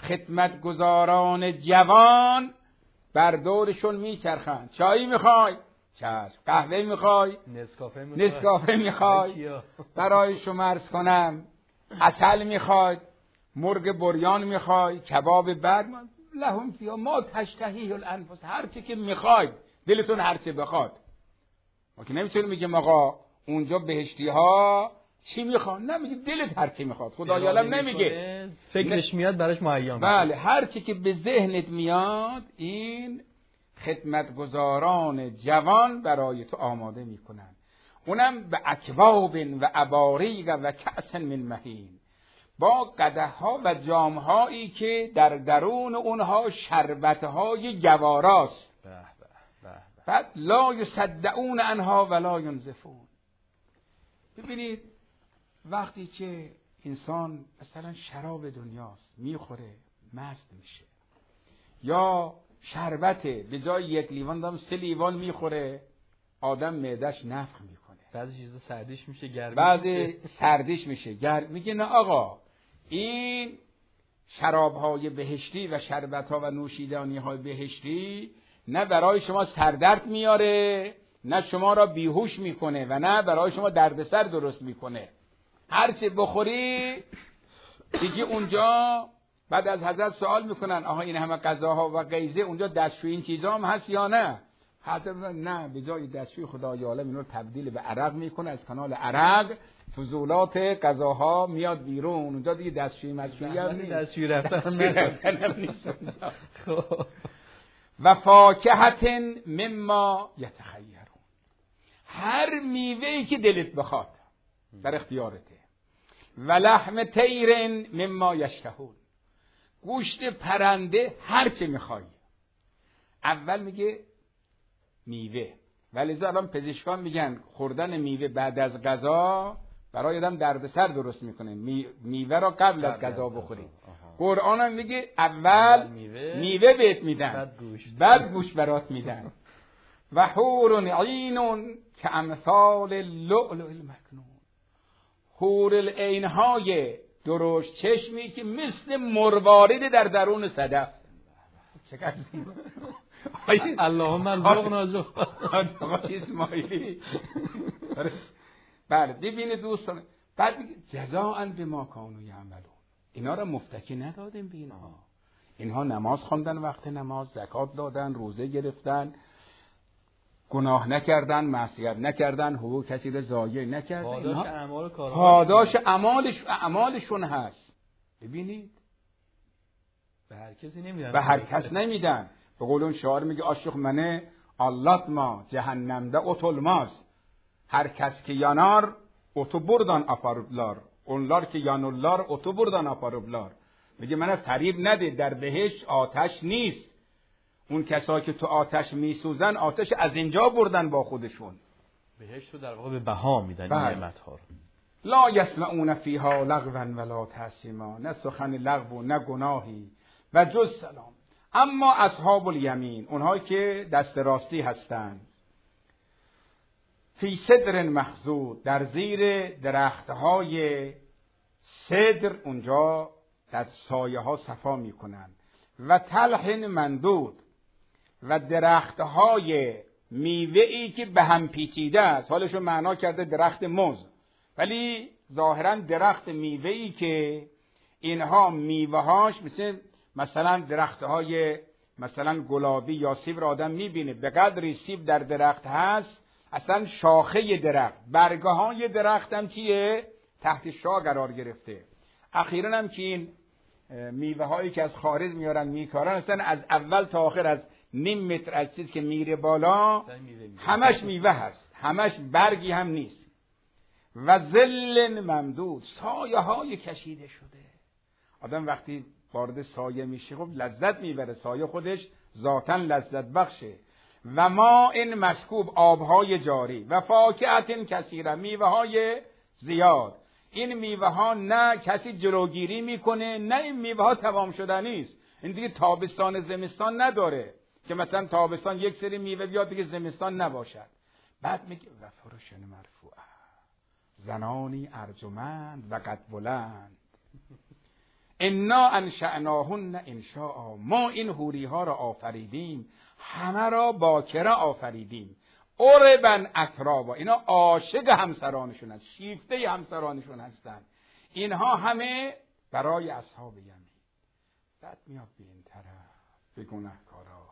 خدمتگزاران جوان بر دورشون میچرخند. چایی میخوای؟ چشم. قهوه میخوای؟ نسکافه میخوای؟ برای شما عرض کنم عسل میخوای؟ مرغ بریان میخوای؟ کباب برگ؟ لهم فیها ما تشتهی الانفس. هر چی که میخواید، دلتون هر چی بخواد. ما که نمیتونیم میگیم آقا اونجا بهشتی ها چی میخوان، نمیگه دلت هر چی میخواد. خدا یالم نمیگه فکرش میاد براش معین. بله، هر چی که به ذهنت میاد این خدمتگزاران جوان برای تو آماده میکنن. اونم به اکواب و اباریق و کأس من معین، با قدح‌ها و جام‌هایی که در درون اونها شربت‌های جواراست. بعد لا یصدعون عنها ولا ینزفون. ببینید وقتی که انسان مثلا شراب دنیاست میخوره مست میشه، یا شربت به جای 1 لیوان دام 3 لیوان میخوره، آدم معدش نفخ میکنه. بعضی چیزا سردیش میشه، گرمی بعضی سردیش میشه، میگه نه آقا این شرابهای بهشتی و شربتها و نوشیدنیهای بهشتی نه برای شما سردرد میاره، نه شما را بیهوش میکنه و نه برای شما دردسر درست میکنه. هر چه بخوری دیگه اونجا بعد از حضرت سوال میکنن آها این همه غذاها و غیزه اونجا دستشویی این چیزا هم هست یا نه؟ حضرت نه، به جای دستشویی خدای عالم اینو تبدیل به عرق میکنه، از کانال عرق فضولات غذاها میاد بیرون. اونجا دیگه دستشویی مشویی هم نیست، دستشویی رفتن نیست اونجا. و فاکهت مما یتخیرون، هر میوه‌ای که دلت بخواد در اختیارته. و لحم طیر مما یشتهون، گوشت پرنده هر چه میخوای. اول میگه میوه، ولی الان پزشکان میگن خوردن میوه بعد از غذا برای آدم دردسر درست میکنه. میوه را قبل از غذا بخورید. قرآن هم میگه اول میوه بهت میدن، بعد گوشت برات میدن. و حور عین که امثال اللؤلؤ المکنون، حور العین های درشت چشمی که مثل مروارید در درون صدف. چقدر زیبا. اللهم ارزقنا آقای اسماعیلی. بله ببینید دوستان، بعد میگه جزاء بما کانوا یعملون، اینا را مفتکی ندادیم به اینها. اینها نماز خواندن، وقت نماز زکات دادن، روزه گرفتن، گناه نکردن، معصیت نکردن، حقوق کسی را ضایع نکردن. اینها پاداش اعمالشون هست. ببینید به هر کسی نمیدن، به هر کس نمیدن. به قول اون شاعر میگه عاشق منه اللات ما جهنمده اتولماز، هر کس که یانار اتو بردان آفاروبلار، اونلار که یانولار اتو بردان آفاروبلار. میگه منه فریب نده، در بهشت آتش نیست. اون کسایی که تو آتش میسوزن آتش از اینجا بردن با خودشون. بهشت رو در واقع به بها میدن این نعمت‌ها رو. لا یسمعون فیها لغوا ولا تأثیما، نه سخن لغو و نه گناهی و جز سلام. اما اصحاب الیمین، اونهایی که دست راستی هستند، فی سدر مخضود، در زیر درختهای سدر، اونجا در سایه ها صفا میکنن. و طلح مندود، و درختهای میوه‌ای که به هم پیچیده است. حالشو معنا کرده درخت موز، ولی ظاهرا درخت میوه‌ای که اینها میوه‌هاش مثلا درختهای مثلا گلابی یا سیب را آدم میبینه، به قدری سیب در درخت هست اصلا شاخه درخت، برگه های درخت هم چیه؟ تحت شاخه قرار گرفته. اخیراً هم که این میوه هایی که از خارج میارن میکارن اصلا از اول تا آخر از نیم متر از چیز که میره بالا همش میوه هست، همش برگی هم نیست. و ظل ممدود، سایه های کشیده شده. آدم وقتی وارد سایه میشه خب لذت میبره، سایه خودش ذاتاً لذت بخشه. و ما این مسکوب، آبهای جاری. و فاکهت کثیره، میوه های زیاد. این میوه ها نه کسی جلوگیری میکنه، نه این میوه ها تمام شدنی است. این دیگه تابستان زمستان نداره که مثلا تابستان یک سری میوه بیاد دیگه زمستان نباشد. بعد میگه و فرش مرفوعه، زنانی ارجمند و قد بلند. انا انشأناهن انشاء، ما این حوری ها را آفریدیم، همه را باکره آفریدیم. عربا اترابا، اینا عاشق همسرانشون هست، شیفته همسرانشون هستن. اینها همه برای اصحاب یمین. بعد میاد به این طرف به گناهکارا،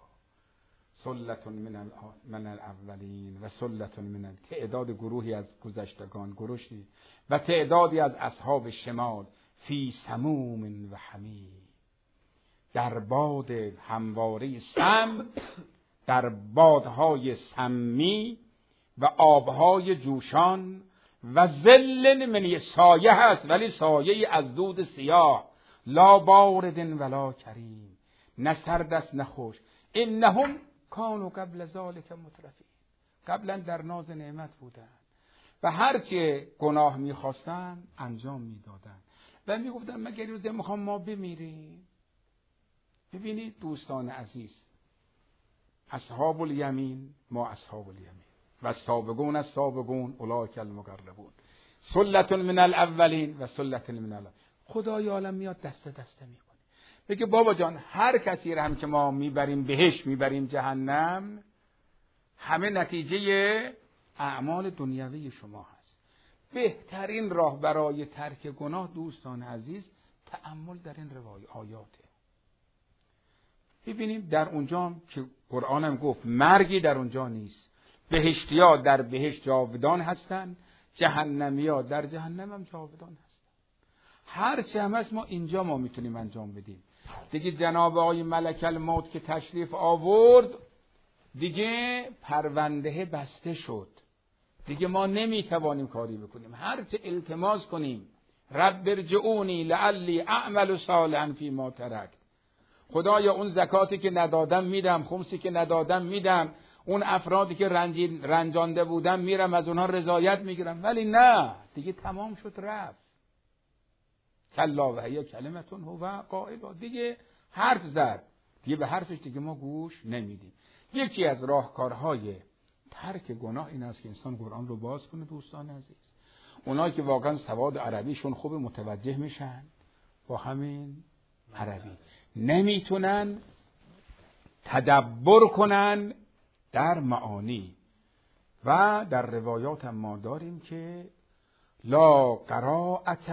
سلة من الاولین و سلة من، تعداد گروهی از گذشتگان، گروهی و تعدادی از اصحاب شمال، فی سموم و حمیم، در باد همواره سم، در بادهای سمی و آبهای جوشان، و ظل من، سایه هست ولی سایه از دود سیاه، لا بارد ولا کریم، نه سرد است نه خشک. انهم کانوا قبل ذلک مترفین، قبلا در ناز نعمت بودند و هرچی گناه میخواستن انجام میدادن و میگفتن مگر روز میخوام ما بمیریم. ببینید دوستان عزیز، اصحاب الیمین ما اصحاب الیمین و السابقون السابقون اولئک المقربون، سلة من الاولین و سلة من الاولین. خدای عالم میاد دسته دسته میکنه، بگه بابا جان هر کسی رو هم که ما میبریم بهش میبریم جهنم، همه نتیجه اعمال دنیوی شما هست. بهترین راه برای ترک گناه دوستان عزیز تأمل در این آیاته. ببینیم در اونجا که قرآن هم گفت مرگی در اونجا نیست، بهشتی‌ها در بهشت جاودان هستن، جهنمی‌ها در جهنم هم جاودان هستن. هر چه هم هست ما اینجا ما میتونیم انجام بدیم. دیگه جناب آقای ملک الموت که تشریف آورد، دیگه پرونده بسته شد، دیگه ما نمیتوانیم کاری بکنیم. هر چه التماس کنیم رب ارجعونی لعلی اعمل صالحا فیما ترکت، خدایا اون زکاتی که ندادم میدم، خمسی که ندادم میدم، اون افرادی که رنجانده بودم میرم از اونها رضایت میگیرم، ولی نه دیگه تمام شد رفت. کلا و هی کلمتون هو قائلها، دیگه حرف زد، دیگه به حرفش دیگه ما گوش نمیدیم. یکی از راهکارهای ترک گناه این است که انسان قرآن رو باز کنه دوستان عزیز. اونایی که واقعا سواد عربیشون خوب متوجه میشن با همین عربی، نمیتونن تدبر کنن در معانی. و در روایات هم ما داریم که لا قراءت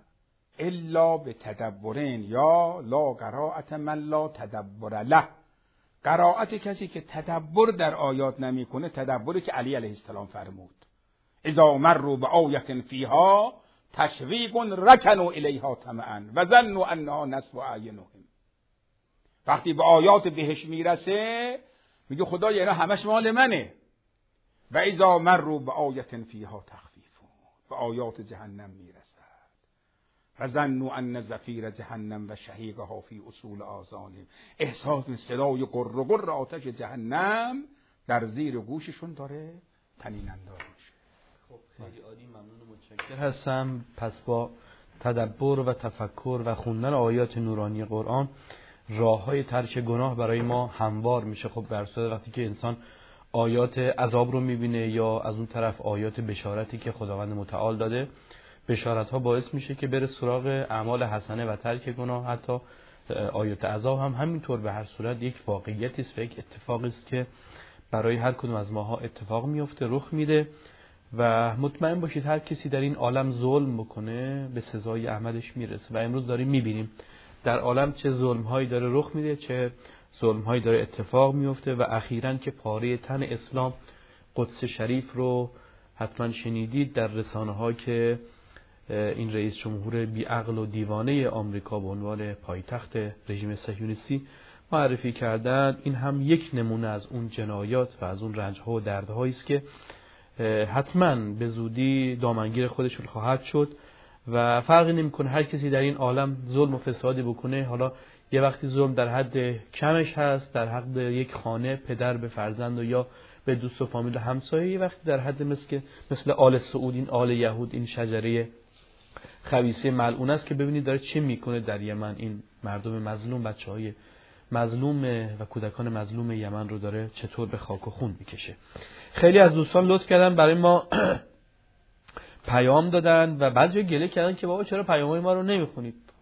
الا بتدبرین، یا لا قراءت من لا تدبر له. قراءت کسی که تدبر در آیات نمیکنه، تدبری که علی علیه السلام فرمود اذا مروا بآیة فیها تشویق رکنوا الیها طمعا و ظنوا انها نصب اعینهم. وقتی به آیات بهش میرسه میگه خدایا اینا همش مال منه. و اذا مروا بآیة فیها تخفیف، به آیات جهنم میرسد و ظنوا ان زفیر جهنم و شهیقها فی اصول آذانهم، احساس صدای قر قر آتش جهنم در زیر گوششون داره طنین انداز میشه. خب خیلی عالی، ممنون و متشکر هستم. پس با تدبر و تفکر و خوندن آیات نورانی قرآن راه‌های ترک گناه برای ما هموار میشه. خب در صورت وقتی که انسان آیات عذاب رو میبینه یا از اون طرف آیات بشارتی که خداوند متعال داده، بشارت ها باعث میشه که بره سراغ اعمال حسنه و ترک گناه. حتی آیات عذاب هم همینطور، به هر صورت یک واقعیتی است و یک اتفاقی است که برای هر کدوم از ماها اتفاق میفته، رخ میده. و مطمئن باشید هر کسی در این عالم ظلم بکنه به سزای عملش میرسه. و امروز داریم میبینیم در عالم چه ظلم هایی داره رخ میده، چه ظلم هایی داره اتفاق میفته. و اخیراً که پاره تن اسلام قدس شریف رو حتما شنیدید در رسانه ها که این رئیس جمهور بیعقل و دیوانه آمریکا به عنوان پایتخت رژیم صهیونیستی معرفی کردند. این هم یک نمونه از اون جنایات و از اون رنج‌ها و دردهایی است که حتما به زودی دامنگیر خودشون خواهد شد و فرقی نمی‌کنه هر کسی در این عالم ظلم و فسادی بکنه. حالا یه وقتی ظلم در حد کمش هست، در حد یک خانه، پدر به فرزند و یا به دوست و فامیل و همسایه، یه وقتی در حد مثل آل سعود، این آل یهود، این شجره خبیثه ملعون است که ببینید داره چه میکنه در یمن. این مردم مظلوم، بچه‌های مظلوم و کودکان مظلوم یمن رو داره چطور به خاک و خون میکشه. خیلی از دوستان لطف کردن برای ما پیام دادن و بعضی گله کردن که بابا چرا پیام‌های ما رو نمیخونید.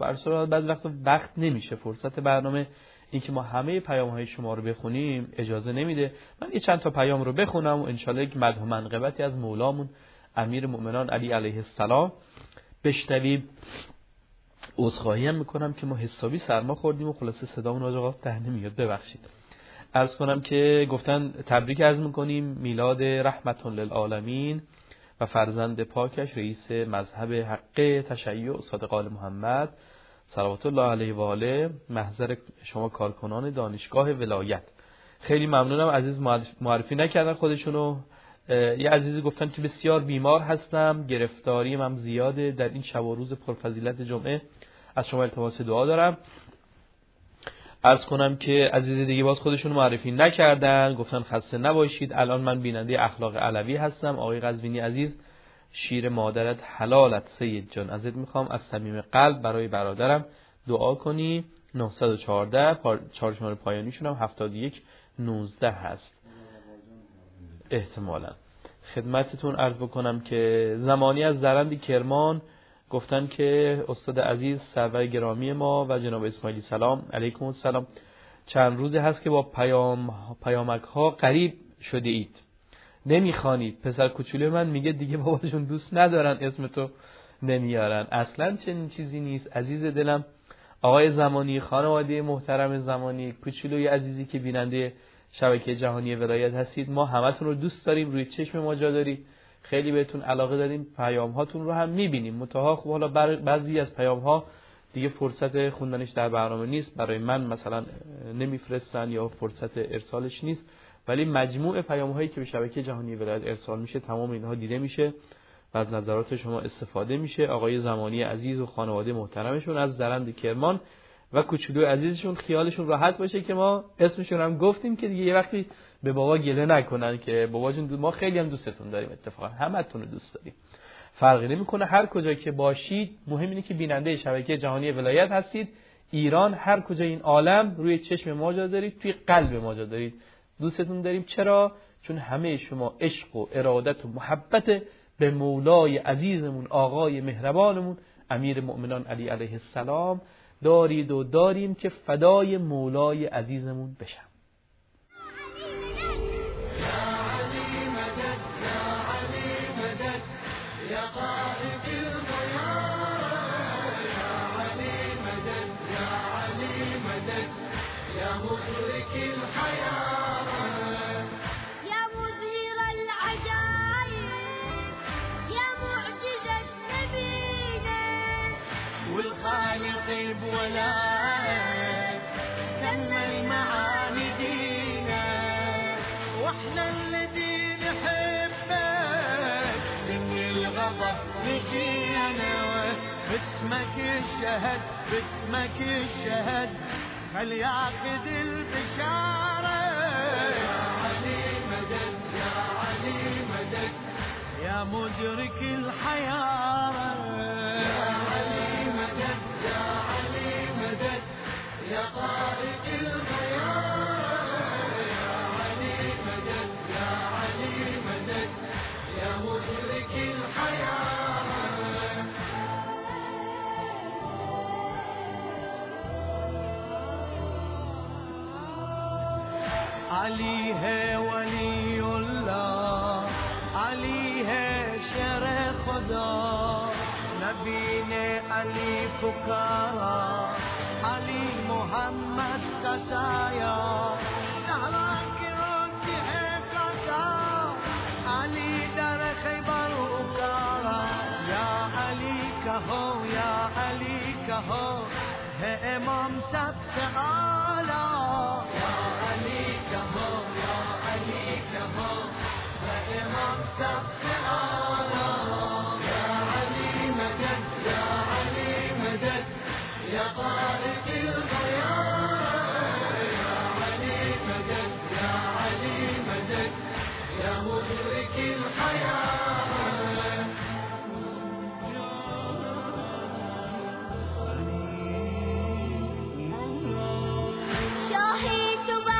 برای بعضی وقت نمیشه، فرصت برنامه این که ما همه پیام‌های شما رو بخونیم اجازه نمیده. من یه چند تا پیام رو بخونم و انشالله یک مدح و منقبتی از مولامون امیر مؤمنان علی علیه السلام بشنویم. عذرخواهی هم میکنم که ما حسابی سرما خوردیم و خلاصه صدامون آقا ده نمیاد، ببخشید. عرض کنم که گفتن تبریک عرض میکنیم میلاد رحمت للعالمین و فرزند پاکش رئیس مذهب حق تشیع صادق آل محمد صلوات الله علیه و آله، محضر شما کارکنان دانشگاه ولایت. خیلی ممنونم. عزیز معرفی نکردن خودشونو. یه عزیزی گفتن که بسیار بیمار هستم، گرفتاریم هم زیاده در این شب و روز پرفضیلت جمعه، از شما التماس دعا دارم. عرض کنم که عزیز دیگه باز خودشون معرفی نکردن، گفتن خسته نباشید. الان من بیننده اخلاق علوی هستم. آقای قزوینی عزیز، شیر مادرت حلالت سید جان، ازت میخوام از صمیم قلب برای برادرم دعا کنی. 914 چهارشماره پایانیشون هم 7119 هست احتمالاً. خدمتتون عرض بکنم که زمانی از درند کرمان گفتن که استاد عزیز سرور گرامی ما و جناب اسماعیلی سلام علیکم السلام، چند روزی هست که با پیامک ها غریب شده اید، نمیخوانید. پسر کوچولوی من میگه دیگه باباشون دوست ندارن اسم تو نمیارن. اصلا چنین چیزی نیست عزیز دلم. آقای زمانی، خانواده محترم زمانی، کوچولوی عزیزی که بیننده شبکه جهانی ولایت هستید، ما همتون رو دوست داریم، روی چشم ما جا دارید، خیلی بهتون علاقه داریم، پیام هاتون رو هم میبینیم. منتها خب حالا بعضی از پیام ها دیگه فرصت خوندنش در برنامه نیست، برای من مثلا نمیفرستن یا فرصت ارسالش نیست، ولی مجموع پیام هایی که به شبکه جهانی ولایت ارسال میشه تمام اینها دیده میشه و از نظرات شما استفاده میشه. آقای زمانی عزیز و خانواده محترمشون از درند کرمان و کوچولوی عزیزشون خیالشون راحت باشه که ما اسمشون هم گفتیم که دیگه یه وقتی به بابا گله نکنن که بابا جون ما خیلی هم دوستتون داریم، اتفاقا همتون رو دوست داریم. فرقی نمیکنه هر کجا که باشید، مهم اینه که بیننده شبکه جهانی ولایت هستید. ایران، هر کجا این عالم، روی چشم ما جا دارید، توی قلب ما جا دارید. دوستتون داریم. چرا؟ چون همه شما عشق و ارادت و محبت به مولای عزیزمون، آقای مهربانمون امیر مؤمنان علی علیه السلام دارید و داریم که فدای مولای عزیزمون بشم. باسمك الشهد فليعقد البشارة يا علي مدد يا علي مدد يا مدرك الحيارة يا علي مدد يا علي مدد يا طارق الغيار يا علي مدد يا علي مدد يا مدرك الحيارة. علی ہے ولی اللہ، علی ہے شر خدا، نبی نے علی پکارا، علی محمد کا سایہ، صحرا کی روٹی ہے قطع، علی در خیبر اکارا، یا علی کہو یا علی کہو، ہے امام سب سے اعلیٰ، یا علی کہو یا علی کہو، ہے امام سب سے اعلیٰ، یا علی مدد یا علی مدد یا طارق الغیار، یا علی مدد یا علی مدد یا مدرک الحیار. شاهی تو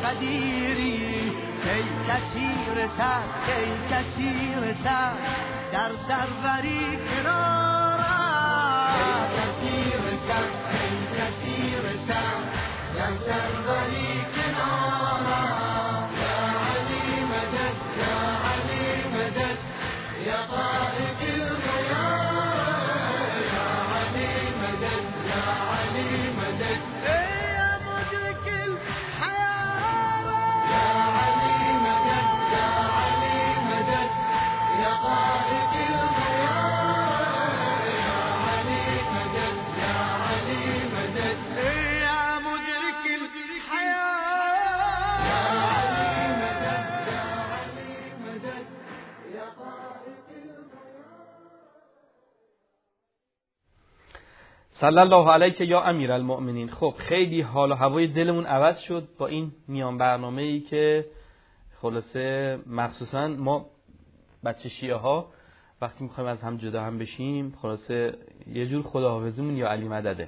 قدیری کی کسی رسد کی کسی رسد در سروری کنارم کی کسی رسد کی کسی رسد در سروری کنارم یا علی مدد یا علی مدد یا قائد الغیار یا علی مدد یا علی مدد یا مدرك الحياة يا علي مدد يا علي مدد يا قائد الغيار يا علي مدد يا علي مدد يا مدرك الحياة يا علي مدد يا علي مدد يا قائد صلی الله علیک یا امیرالمؤمنین. خب خیلی حال و هوای دلمون عوض شد با این میان برنامه‌ای که خلاصه مخصوصا ما بچه شیعه ها وقتی میخوایم از هم جدا هم بشیم خلاصه یه جور خداحافظیمون یا علی مدده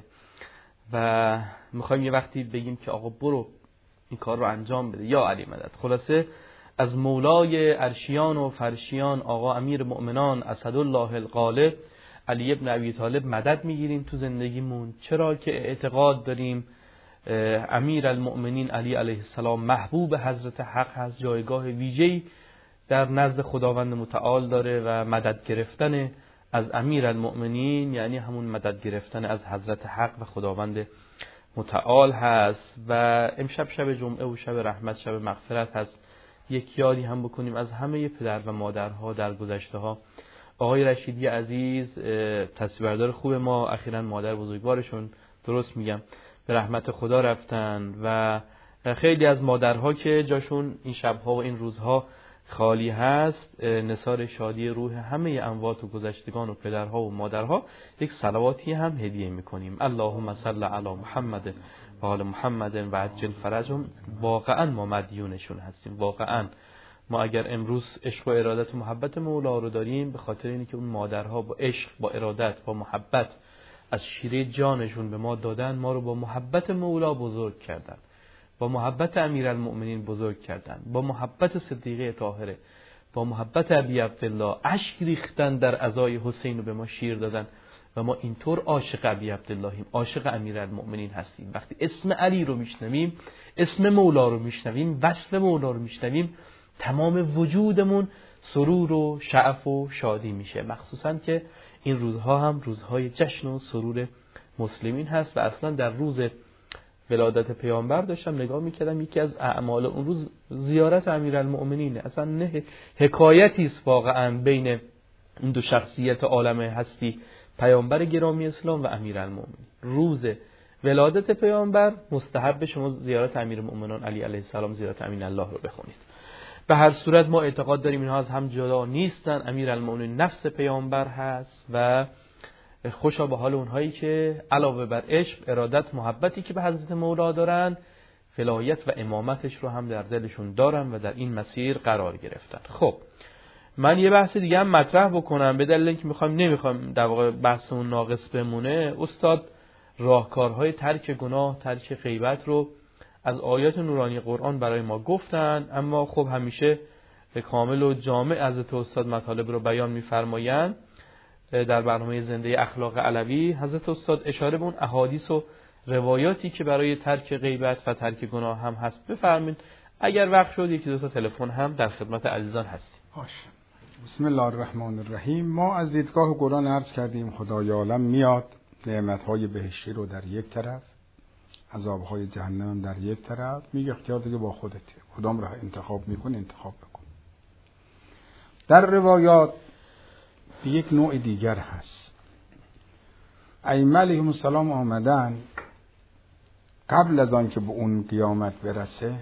و میخوایم یه وقتی بگیم که آقا برو این کار رو انجام بده یا علی مدد. خلاصه از مولای عرشیان و فرشیان آقا امیر مؤمنان اسدالله الغالب علی ابن ابی طالب مدد میگیریم تو زندگیمون، چرا که اعتقاد داریم امیر المؤمنین علی علیه السلام محبوب حضرت حق هست، جایگاه ویژه‌ای در نزد خداوند متعال داره و مدد گرفتن از امیر المؤمنین یعنی همون مدد گرفتن از حضرت حق و خداوند متعال هست. و امشب شب جمعه و شب رحمت شب مغفرت هست، یک یادی هم بکنیم از همه پدر و مادرها در گذشته ها. آقای رشیدی عزیز تصویردار خوب ما، اخیراً مادر بزرگوارشون درست میگم به رحمت خدا رفتن و خیلی از مادرها که جاشون این شبها و این روزها خالی هست، نثار شادی روح همه اموات و گذشتگان و پدرها و مادرها یک صلواتی هم هدیه میکنیم. اللهم صل علی محمد و آل محمد و عجل فرجهم. واقعا ما مدیونشون هستیم، واقعا ما اگر امروز عشق و ارادت و محبت مولا رو داریم به خاطر اینه که اون مادرها با عشق، با ارادت، با محبت از شیره جانشون به ما دادن، ما رو با محبت مولا بزرگ کردن، با محبت امیرالمؤمنین بزرگ کردن، با محبت صدیقه طاهره، با محبت ابی عبدالله اشک ریختن در عزای حسین رو به ما شیر دادن و ما اینطور عاشق ابی عبداللهیم، عاشق امیرالمؤمنین هستیم. وقتی اسم علی رو میشنویم، اسم مولا رو میشنویم، وصف مولا رو میشنویم، تمام وجودمون سرور و شعف و شادی میشه. مخصوصا که این روزها هم روزهای جشن و سرور مسلمین هست و اصلا در روز ولادت پیامبر داشتم نگاه میکردم، یکی از اعمال اون روز زیارت امیرالمؤمنینه. اصلا نه حکایتی است واقعا بین این دو شخصیت عالم هستی، پیامبر گرامی اسلام و امیرالمؤمنین. روز ولادت پیامبر مستحب شما زیارت امیرالمؤمنان علی علیه السلام، زیارت امین الله رو بخونید. به هر صورت ما اعتقاد داریم اینها از هم جدا نیستن، امیرالمؤمنین نفس پیامبر هست و خوشا به حال اونهایی که علاوه بر عشق، ارادت، محبتی که به حضرت مولا دارن، ولایت و امامتش رو هم در دلشون دارن و در این مسیر قرار گرفتن. خب من یه بحث دیگه هم مطرح بکنم به دلیل اینکه نمیخوام در واقع بحثمون ناقص بمونه. استاد راهکارهای ترک گناه، ترک غیبت رو از آیات نورانی قرآن برای ما گفتن، اما خب همیشه به کامل و جامع حضرت استاد مطالب رو بیان می‌فرمایند. در برنامه زنده اخلاق علوی حضرت استاد اشاره به اون احادیث و روایاتی که برای ترک غیبت و ترک گناه هم هست بفرمایید. اگر وقت شد یکی دو تا تلفن هم در خدمت عزیزان هستیم. باشه. بسم الله الرحمن الرحیم. ما از دیدگاه قرآن عرض کردیم خدای عالم میاد نعمت‌های بهشتی رو در یک طرف، عذاب‌های جهنم در یک طرف، میگه اختیار دیگه با خودته، کدام راه انتخاب میکنه انتخاب بکن. در روایات به یک نوع دیگر هست. ائمه علیهم السلام آمدن قبل از آن که به اون قیامت برسه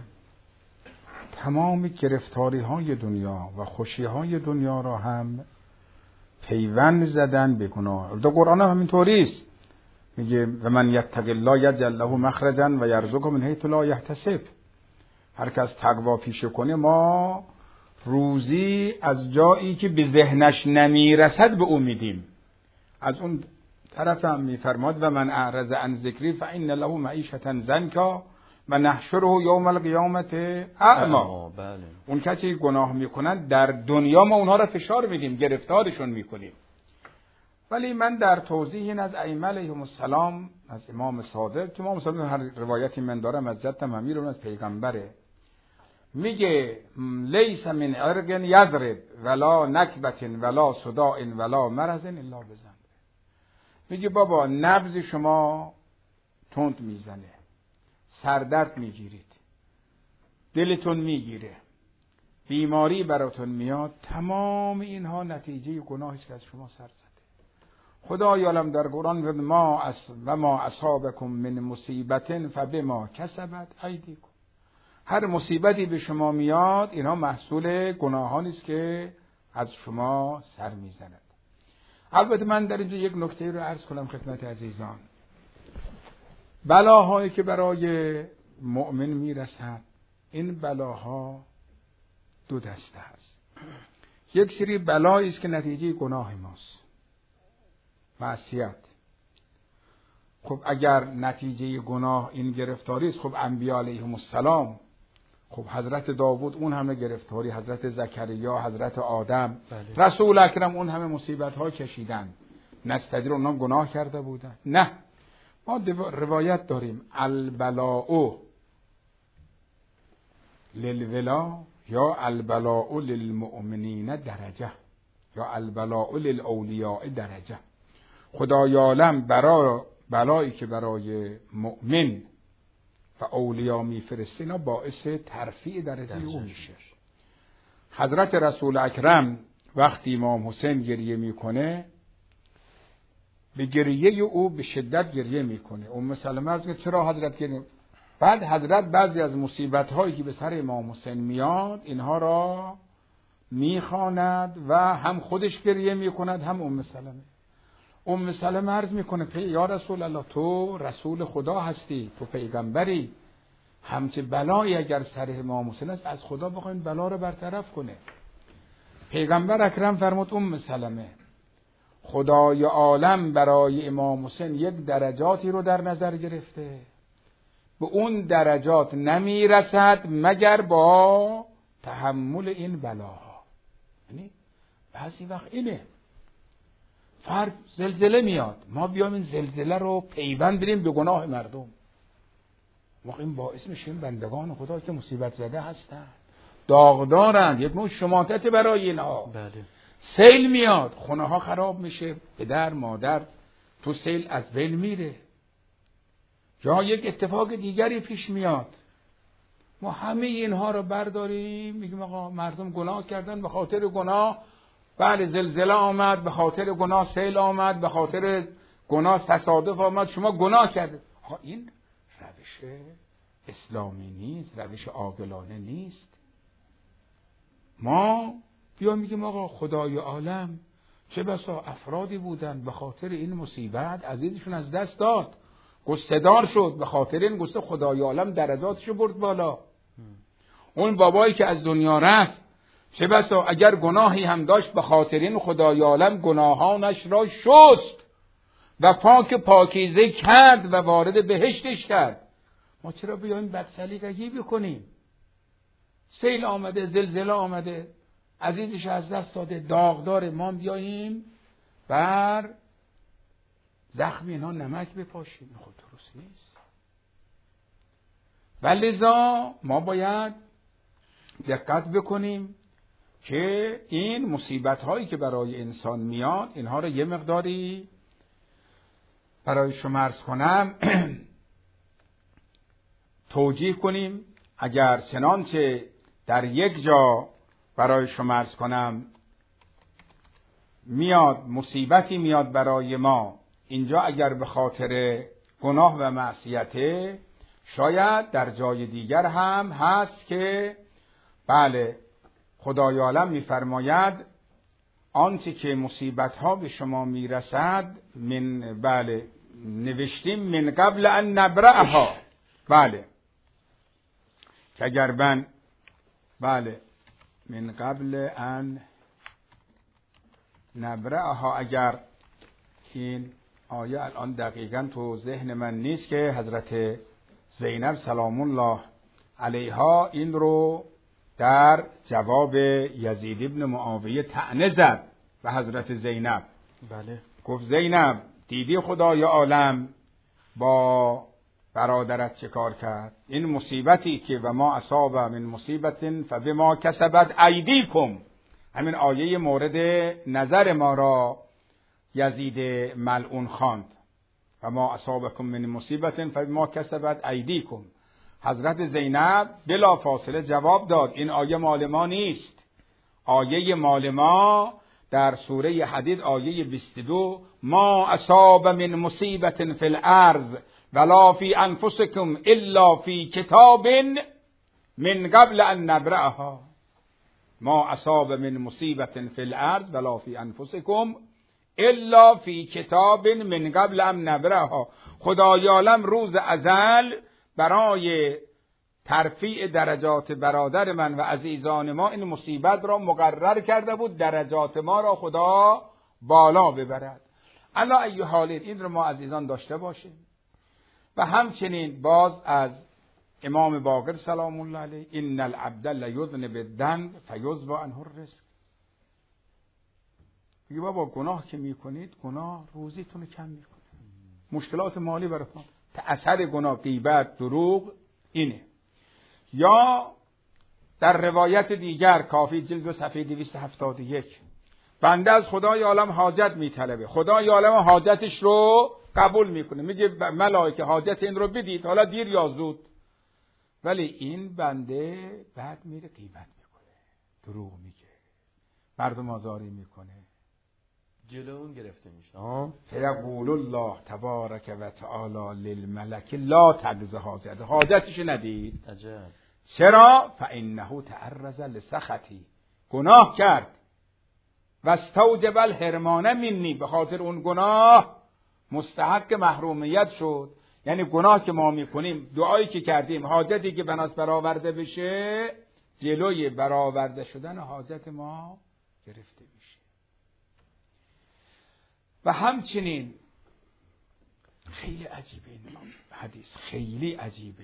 تمام گرفتاری های دنیا و خوشی های دنیا را هم پیوند زدن به گناه. در قرآن هم همینطوری است، میگه و من یتق الله یجعل له مخرجا و یرزقه من حیث لا یحتسب. هر کس تقوا پیشه کنه ما روزی از جایی که به ذهنش نمیرسد به او میدیم. از اون طرف هم میفرماد و من اعرض عن ذکری فإن له معیشة ضنکا و نحشره یوم القیامت اعما. بله. اون کسی گناه میکنن در دنیا ما اونها را فشار میدیم، گرفتارشون میکنیم. ولی من در توضیح این از ائمه علیهم السلام، از امام صادق که امام صادق هر روایتی من دارم از جدم امیر از پیغمبره، میگه لیس من عرق یضرب ولا نکبت ولا صداع ولا مرض الا بذنب. میگه بابا نبض شما تند میزنه، سردرد میگیرید، دلتون میگیره، بیماری براتون میاد، تمام اینها نتیجه گناهی است که از شما سر زده. خدا یعلم در قرآن میگه ما اصابکم من مصیبت فبما کسبت ایدیکم. هر مصیبتی به شما میاد اینها محصول گناهانی است که از شما سر میزند. البته من در اینجا یک نکته رو عرض کنم خدمت عزیزان. بلاهایی که برای مؤمن میرسد، این بلاها دو دسته است. یک سری بلایی است که نتیجه گناه ماست، معصیت. خب اگر نتیجه گناه این گرفتاری است، خب انبیاء علیهم السلام، خب حضرت داوود اون همه گرفتاری، حضرت زکریا، حضرت آدم، بله. رسول اکرم اون همه مصیبت ها کشیدن. نستدیر اونها گناه کرده بودن؟ نه. ما روایت داریم البلاء للولا یا البلاء للمؤمنین درجه یا البلاء للاولیاء درجه. خدای عالم برای بلایی که برای مؤمن و اولیاء میفرسته اینا باعث ترفیع درجه او میشه. حضرت رسول اکرم وقتی امام حسین گریه میکنه، به گریه او به شدت گریه میکنه. ام سلمه از چرا حضرت گریه؟ بعد حضرت بعضی از مصیبت هایی که به سر امام حسین میاد اینها را میخواند و هم خودش گریه میکند هم ام سلمه. ام سلمه عرض میکنه یا رسول الله، تو رسول خدا هستی، تو پیغمبری، همچه بلایی اگر سر امام حسین است از خدا بخواین بلا رو برطرف کنه. پیغمبر اکرم فرمود ام سلمه، خدای عالم برای امام حسین یک درجاتی رو در نظر گرفته، به اون درجات نمیرسد مگر با تحمل این بلاها. یعنی بعضی وقت اینه، فرد زلزله میاد، ما بیایم این زلزله رو پیوند بریم به گناه مردم، واقعا این باعث میشیم بندگان خدا که مصیبت زده هستن، داغدارند، یک نوع شماتت برای اینها. بله. سیل میاد، خونه ها خراب میشه، پدر مادر تو سیل از بین میره، یا یک اتفاق دیگری پیش میاد. ما همه اینها رو برداریم میگیم آقا مردم گناه کردن، به خاطر گناه بله زلزله آمد، به خاطر گناه سیل آمد، به خاطر گناه تصادف آمد، شما گناه کردید. این روش اسلامی نیست، روش عاقلانه نیست. ما بیا میگیم آقا خدای عالم چه بسا افرادی بودن به خاطر این مصیبت عزیزشون از دست داد، گسته‌دار شد، به خاطر این گسته خدای عالم درجاتشو برد بالا. اون بابایی که از دنیا رفت چه بسا اگر گناهی هم داشت به خاطر این خدای عالم گناهانش را شست و پاکیزه کرد و وارد بهشتش کرد. ما چرا بیایم بدسلیقگی بکنیم؟ سیل آمده، زلزله آمده، عزیزش از دست داده، داغدار، ما بیاییم بر زخم اینا نمک بپاشیم؟ خود درست نیست. ولذا ما باید دقت بکنیم که این مصیبت هایی که برای انسان میاد اینها رو یه مقداری برای شما عرض کنم توجیه کنیم. اگر چنانچه در یک جا برای شما عرض کنم میاد مصیبتی میاد برای ما اینجا، اگر به خاطر گناه و معصیته، شاید در جای دیگر هم هست که بله خدای عالم میفرماید آنچه که مصیبت ها به شما میرسد من بله نوشتیم من قبل ان نبرأها، بله که اگر من بله من قبل ان نبرأها، اگر این آیه الان دقیقاً تو ذهن من نیست که حضرت زینب سلام الله علیها این رو در جواب یزید ابن معاویه طعنه زد و حضرت زینب بله. گفت زینب دیدی خدای عالم با برادرت چه کار کرد؟ این مصیبتی که و ما اصاب من مصیبت فبما کسبت ایدیکم، همین آیه مورد نظر ما را یزید ملعون خواند و ما اصابکم من مصیبت فبما کسبت ایدیکم. حضرت زینب بلا فاصله جواب داد این آیه مال ما نیست، آیه مال ما در سوره حدید آیه 22 ما اصاب من مصیبت فی الارض ولا فی انفسکم الا فی کتاب من قبل ان نبرأها. ما اصاب من مصیبت فی الارض ولا فی انفسکم الا فی کتاب من قبل ان نبرأها. خدای عالم روز ازل برای ترفیع درجات برادر من و عزیزان ما این مصیبت را مقرر کرده بود، درجات ما را خدا بالا ببرد. علی ای حال این را ما عزیزان داشته باشیم. و همچنین باز از امام باقر سلام الله علیه ان العبد لیذنب الذنب فیذب عنه الرزق. میگه بابا گناه که میکنید گناه روزیتون رو کم میکنه، مشکلات مالی براتون، اثر گناه غیبت دروغ اینه. یا در روایت دیگر کافی جلد صفحه 271 بنده از خدای عالم حاجت میطلبه، خدای عالم حاجتش رو قبول میکنه، میگه ملائکه حاجت این رو بدید حالا دیر یا زود، ولی این بنده بعد میره غیبت میکنه، دروغ میگه، مردم آزاری میکنه، جلو اون گرفته میشه. فیقول الله تبارک و تعالی للملک لا تقض حاجت، حاجتش ندید. عجب. چرا؟ فانه تعرض لسخطی، گناه کرد و استوجب الحرمان منی، به خاطر اون گناه مستحق محرومیت شد. یعنی گناه که ما میکنیم، دعایی که کردیم، حاجتی که بناس برآورده بشه، جلوی برآورده شدن حاجت ما گرفته میشه. و همچنین خیلی عجیبه این حدیث، خیلی عجیبه،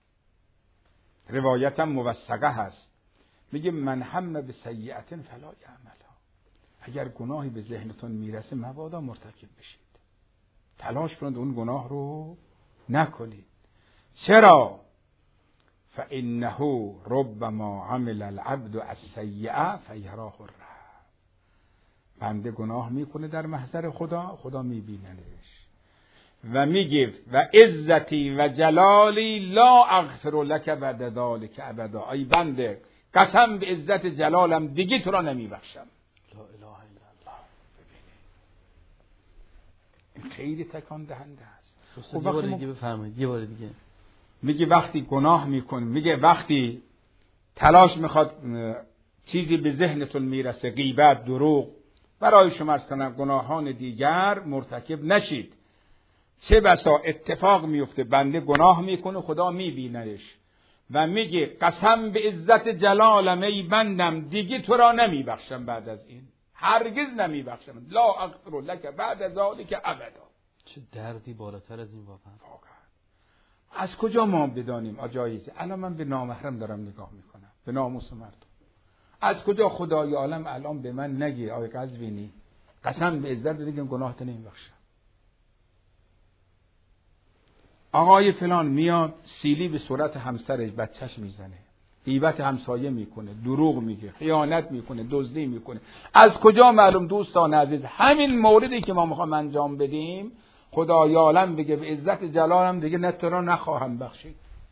روایتم موثقه هست، میگه من هم به سیئت فلا یعملها، اگر گناهی به ذهنتون میرسه مبادا مرتکب بشید، تلاش کنید اون گناه رو نکنید. چرا؟ فانه ربما عمل العبد السیئه فیراه الرب، بنده گناه میکنه در محضر خدا، خدا میبیننش و میگه و عزتی و جلالی لا اغفر لک بعد ذلک ابدا، ای بنده قسم به عزت جلالم دیگه تو را نمیبخشم. لا اله الا الله. این خیلی تکان دهنده است. یه بار دیگه بفرمایید، یه بار دیگه. میگه وقتی گناه میکنی، میگه وقتی تلاش میخواد چیزی به ذهنتون میرسه، غیبت، دروغ، برای شما عرض کنم گناهان دیگر مرتکب نشید. چه بسا اتفاق میفته بنده گناه میکنه خدا میبینهش و میگه قسم به عزت جلالم ای بندم دیگه تو را نمیبخشم بعد از این، هرگز نمیبخشم، لا اغفر لک بعد ذلک ابدا. چه دردی بالاتر از این واقعا. از کجا ما بدانیم آجایزه؟ الان من به نامحرم دارم نگاه میکنم، به ناموس مردم، از کجا خدای عالم الان به من نگه آقای قزوینی قسم به عزت دیگه گناهت نمیبخشم؟ آقای فلان میاد سیلی به صورت همسرش بچهش میزنه، غیبت همسایه میکنه، دروغ میگه، خیانت میکنه، دزدی میکنه. از کجا معلوم دوستان عزیز همین موردی که ما میخوام انجام بدیم خدای عالم بگه به عزت جلالم دیگه نه تو را نخواهم بخشید؟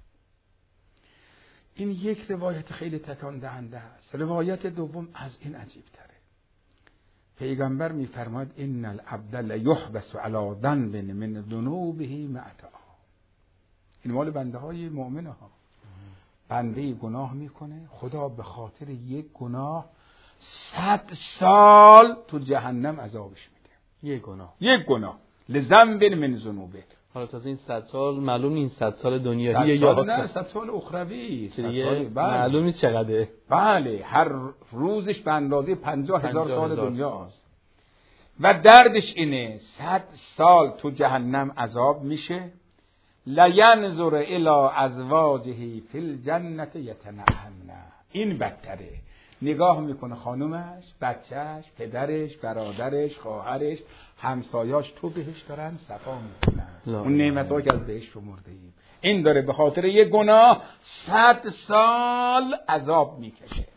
این یک روایت خیلی تکان دهنده است. روایت دوم از این عجیب تره. پیغمبر میفرماید ان العبد لیحبس علی ذنب من ذنوبه مئة. این مال بنده های مؤمنه ها. بنده گناه میکنه، خدا به خاطر یک گناه 100 سال تو جهنم عذابش میده. یک گناه لذنب من ذنوبه. حالا تازه این 100 سال معلوم نیست 100 سال دنیایی یا نه 100 سال اخروی، 100 سال معلوم نیست چقدره. بله هر روزش به اندازه 50,000 سال دنیاست و دردش اینه 100 سال تو جهنم عذاب میشه لینظر الی ازواجه فی الجنة یتنعمن. این بدتره. نگاه میکنه خانومش، بچهش، پدرش، برادرش، خواهرش، همسایاش تو بهش دارن صفا میکنن. اون نعمت‌ها که از بهش شمرده ایم. این داره به خاطر یک گناه 100 سال عذاب میکشه.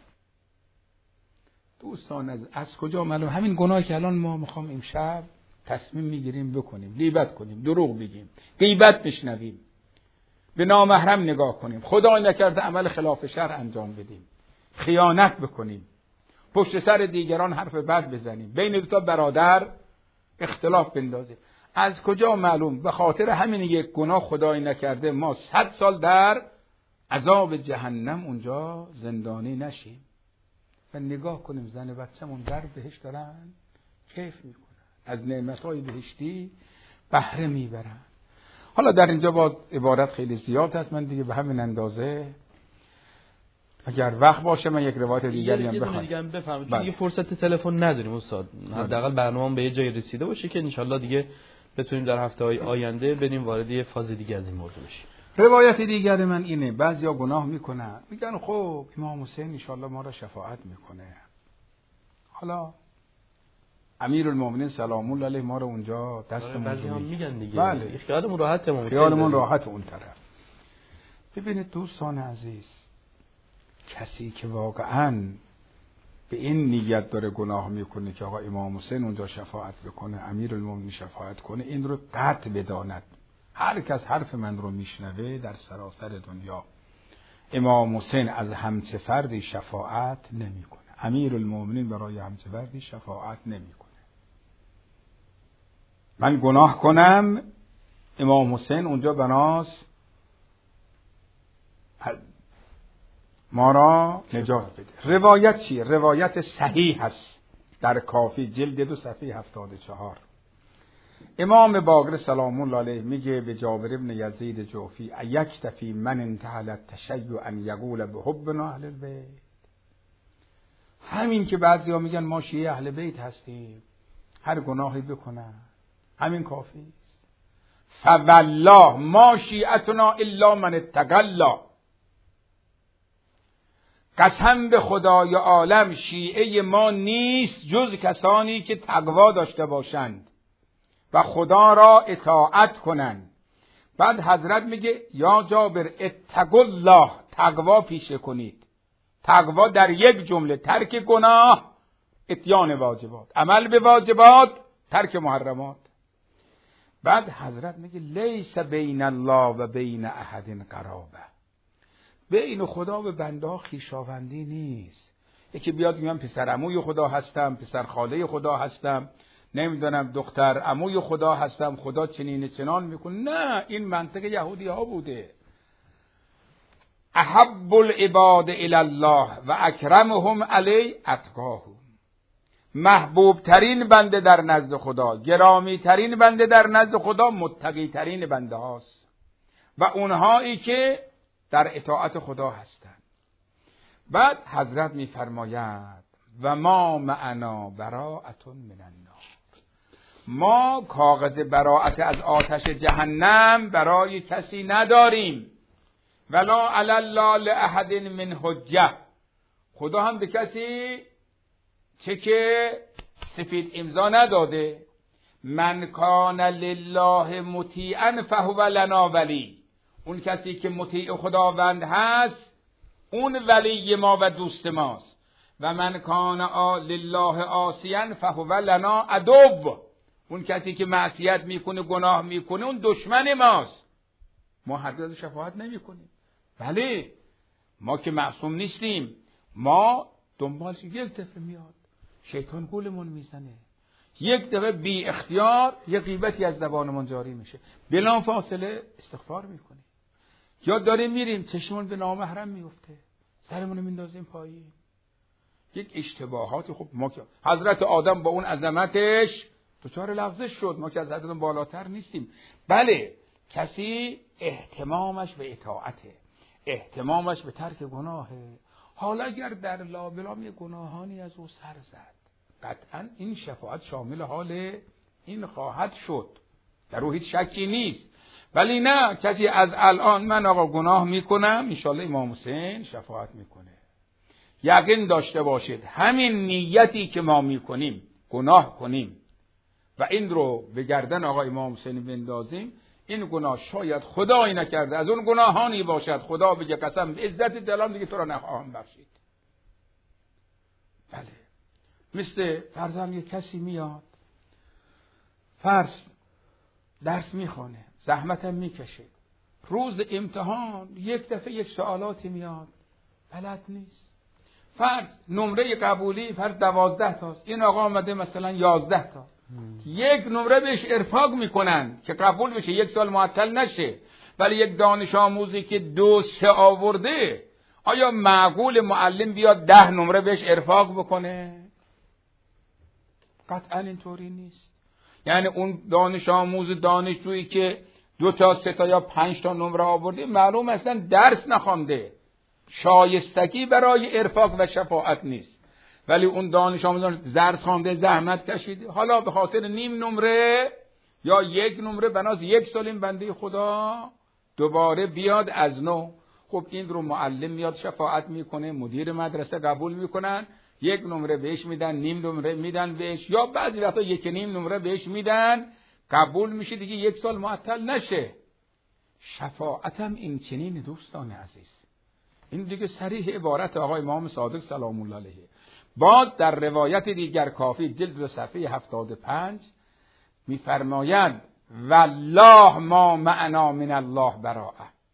دوستان از کجا معلوم؟ همین گناهی که الان ما میخوام امشب تصمیم میگیریم بکنیم، غیبت کنیم، دروغ بگیم، غیبت بشنویم، به نامحرم نگاه کنیم، خدا نکرده عمل خلاف شرع انجام بدیم، خیانت بکنیم، پشت سر دیگران حرف بد بزنیم، بین دو تا برادر اختلاف بندازیم. از کجا معلوم؟ به خاطر همین یک گناه خدای نکرده ما 100 سال در عذاب جهنم اونجا زندانی نشیم. و نگاه کنیم زن بچه‌مون در بهشت دارن کیف میکنن، از نعمت‌های بهشتی بهره میبرن. حالا در اینجا باز عبارت خیلی زیاد هست، من دیگه به همین اندازه اگر وقت باشه من یک روایت دیگری هم بخوام. دیگه هم بفرمایید. چون دیگه فرصت تلفن نداریم استاد. حداقل برنامه‌مون به یه جای رسیده باشه که انشالله دیگه بتونیم در هفته‌های آینده بریم وارد یه فاز دیگه از این موضوع بشیم. روایت دیگر من اینه، بعضیا گناه میکنن میگن خب امام حسین انشالله ما را شفاعت میکنه. حالا امیرالمومنین سلام الله علیه ما رو اونجا دستمون رو میگن دیگه. بله. خیالمون راحته، خیالمون راحت اون طرف. ببینید دوستان عزیز، کسی که واقعاً به این نیت داره گناه میکنه که آقا امام حسین اونجا شفاعت بکنه، امیرالمومنین شفاعت کنه، این رو قطع بداند. هر کس حرف من رو میشنوه در سراسر دنیا امام حسین از همچه فردی شفاعت نمیکنه، امیرالمومنین برای همچه فردی شفاعت نمیکنه. من گناه کنم امام حسین اونجا بناس ما را نجات بده. روایت چیه؟ روایت صحیح هست در کافی جلد 2 صفحه 74. امام باقر سلام الله علیه میگه به جابر ابن یزید جوفی یکتفی من انتهى التشیع ان یقول بحبنا اهل البیت. همین که بعضیا میگن ما شیعه اهل بیت هستیم هر گناهی بکنن همین کافی است. فوالله ما شیعتنا الا من اتقی الله. قسم به خدای عالم شیعه ما نیست جز کسانی که تقوا داشته باشند و خدا را اطاعت کنند. بعد حضرت میگه یا جابر اتقوا الله، تقوا پیشه کنید. تقوا در یک جمله ترک گناه، اتیان واجبات، عمل به واجبات، ترک محرمات. بعد حضرت میگه لیس بین الله و بین احد قرابه. بین خدا و بنده ها خویشاوندی نیست. یکی بیاد میگه من پسر عموی خدا هستم، پسر خاله خدا هستم، نمیدونم دختر عموی خدا هستم، خدا چنین چنان میکنه. نه، این منطق یهودی ها بوده. احب العباد الی الله و اکرمهم علی اتقاهم. محبوب ترین بنده در نزد خدا، گرامی ترین بنده در نزد خدا متقی ترین بنده هاست و اونهایی که در اطاعت خدا هستند. بعد حضرت میفرماید و ما معنا براءة من النار. ما کاغذ براءت از آتش جهنم برای کسی نداریم. ولا علی الله لاحد من حجه. خدا هم به کسی چک سفید امضا نداده. من کان لله مطیعا فهو لنا ولی. اون کسی که مطیع خداوند هست اون ولی ما و دوست ماست. و من کان لله عاصیا فهو لنا عدو. اون کسی که معصیت میکنه گناه میکنه اون دشمن ماست. ما هرگز شفاعت نمیکنیم. بله ما که معصوم نیستیم. ما دنبالش یک دفعه میاد شیطان گولمون میزنه، یک دفعه بی اختیار یک غیبتی از زبانمون جاری میشه، بلا فاصله استغفار میکنیم. یا داریم میریم چشمون به نامحرم میفته، سرمون میندازیم پایین. یک اشتباهات. خب ما که حضرت آدم با اون عظمتش دچار لغزش شد، ما که از حضرت بالاتر نیستیم. بله کسی اهتمامش به اطاعته، اهتمامش به ترک گناهه. حالا اگر در لابلام یه گناهانی از او سر زد قطعا این شفاعت شامل حال این خواهد شد. در او هیچ شکی نیست. ولی نه، کسی از الان من آقا گناه میکنم، انشالله امام حسین شفاعت میکنه. یقین داشته باشید همین نیتی که ما میکنیم گناه کنیم و این رو به گردن آقا امام حسین بندازیم، این گناه شاید خدایی نکرده از اون گناهانی باشد خدا بگه قسم به عزت دلم دیگه تو را نخواهم بخشید. بله، مثل فرضاً یک کسی میاد فرض درس میخونه، زحمتم میکشه، روز امتحان یک دفعه یک سوالاتی میاد بلد نیست، فرض نمره قبولی فرض 12 تاست، این آقا آمده مثلا 11 تا، یک نمره بهش ارفاق میکنن که قبول بشه، یک سال معطل نشه. ولی یک دانش آموزی که 2-3 آورده، آیا معقول معلم بیاد 10 نمره بهش ارفاق بکنه؟ قطعا اینطوری نیست. یعنی اون دانش آموز دانشجویی که 2 تا 3 تا یا 5 تا نمره آورده، معلوم اصلا درس نخوانده، شایستگی برای ارفاق و شفاعت نیست. ولی اون دانش آموز درس خوانده، زحمت کشیده، حالا به خاطر نیم نمره یا 1 نمره بناز 1 سال این بنده خدا دوباره بیاد از نو. خب این رو معلم میاد شفاعت میکنه، مدیر مدرسه قبول میکنن، 1 نمره بهش میدن، نیم نمره میدن بهش، یا بعضی وقتا 1.5 نمره بهش میدن، قبول میشه دیگه 1 سال معطل نشه. شفاعتم این چنین دوستان عزیز. این دیگه صریح عبارت آقای امام صادق سلام الله علیه. باز در روایت دیگر کافی جلد صفحه 75 میفرمایند والله ما معنا من الله براءه،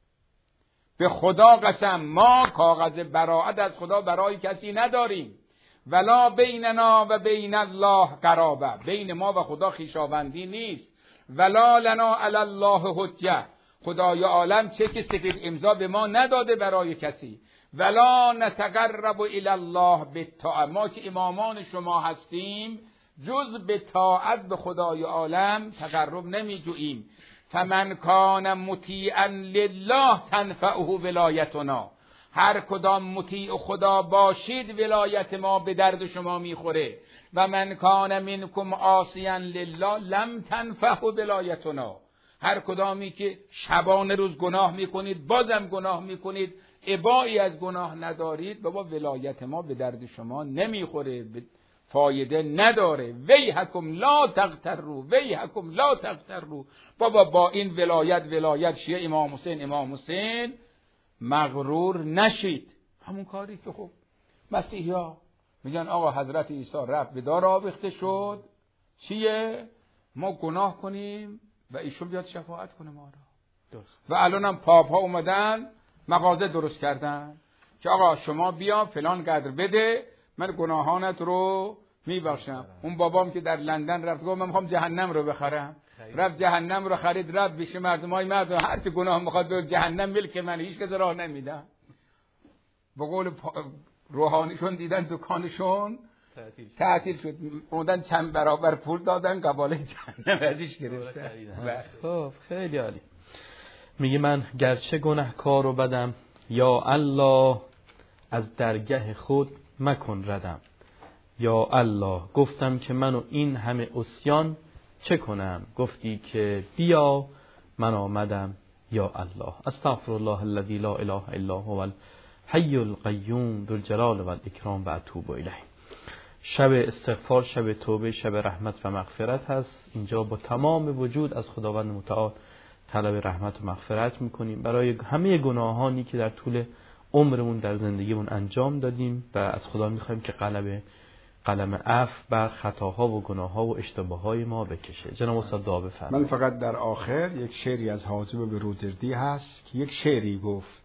به خدا قسم ما کاغذ براءت از خدا برای کسی نداریم، ولا بیننا و بین الله قرابه، بین ما و خدا خویشاوندی نیست، ولا لنا علی الله حجه، خدای عالم چک سفید امضا به ما نداده برای کسی، ولا نتقرب الی الله بالطاعه، ما که امامان شما هستیم جز به طاعت به خدای عالم تقرب نمیجوییم. فمن کان مطیعا لله تنفعه ولایتنا، هر کدام مطیع خدا باشید ولایت ما به درد شما میخوره. و من کان منکم عاصیا لله لم تنفعه ولایتنا، هر کدامی که شبانه روز گناه میکنید بازم گناه میکنید، ابایی از گناه ندارید، بابا ولایت ما به درد شما نمیخوره، فایده نداره. ویحکم لا تغتروا، ویحکم لا تغتروا، بابا با این ولایت شیعه امام حسین مغرور نشید. همون کاری که خب مسیحی‌ها میگن آقا حضرت عیسی رفت به دار آویخته شد، چیه؟ ما گناه کنیم و ایشون بیاد شفاعت کنه ما را. درست. و الان هم پاپ ها اومدن مغازه درست کردن که آقا شما بیا فلان قدر بده من گناهانت رو میبخشم. اون بابام که در لندن رفت گفت من میخوام جهنم رو بخرم، رفت جهنم رو خرید، رفت پیش مردم هر کی گناه میخواد به جهنم ملک من، هیچ کس راه نمیدم. به قول روحانیشون دیدن دکانشون تعطیل شد، اومدن چند برابر پول دادن قباله جهنم ازش گرفتن. خب خیلی عالی. میگه من گرچه گناهکار و بدم، یا الله از درگه خود مکن ردم. یا الله گفتم که منو این همه عصیان چه کنم، گفتی که بیا من آمدم. یا الله استغفر الله الذی لا اله الا هو الحی القیوم ذو الجلال و الاکرام و اتوب الیه. شب استغفار، شب توبه، شب رحمت و مغفرت هست. اینجا با تمام وجود از خداوند متعال طلب رحمت و مغفرت میکنیم برای همه گناهانی که در طول عمرمون در زندگیمون انجام دادیم و از خدا میخوایم که قلم عفو بر خطاها و گناهها و اشتباههای ما بکشه. جناب استاد دعا بفرمایید. من فقط در آخر یک شعری از حاجب برودردی هست که یک شعری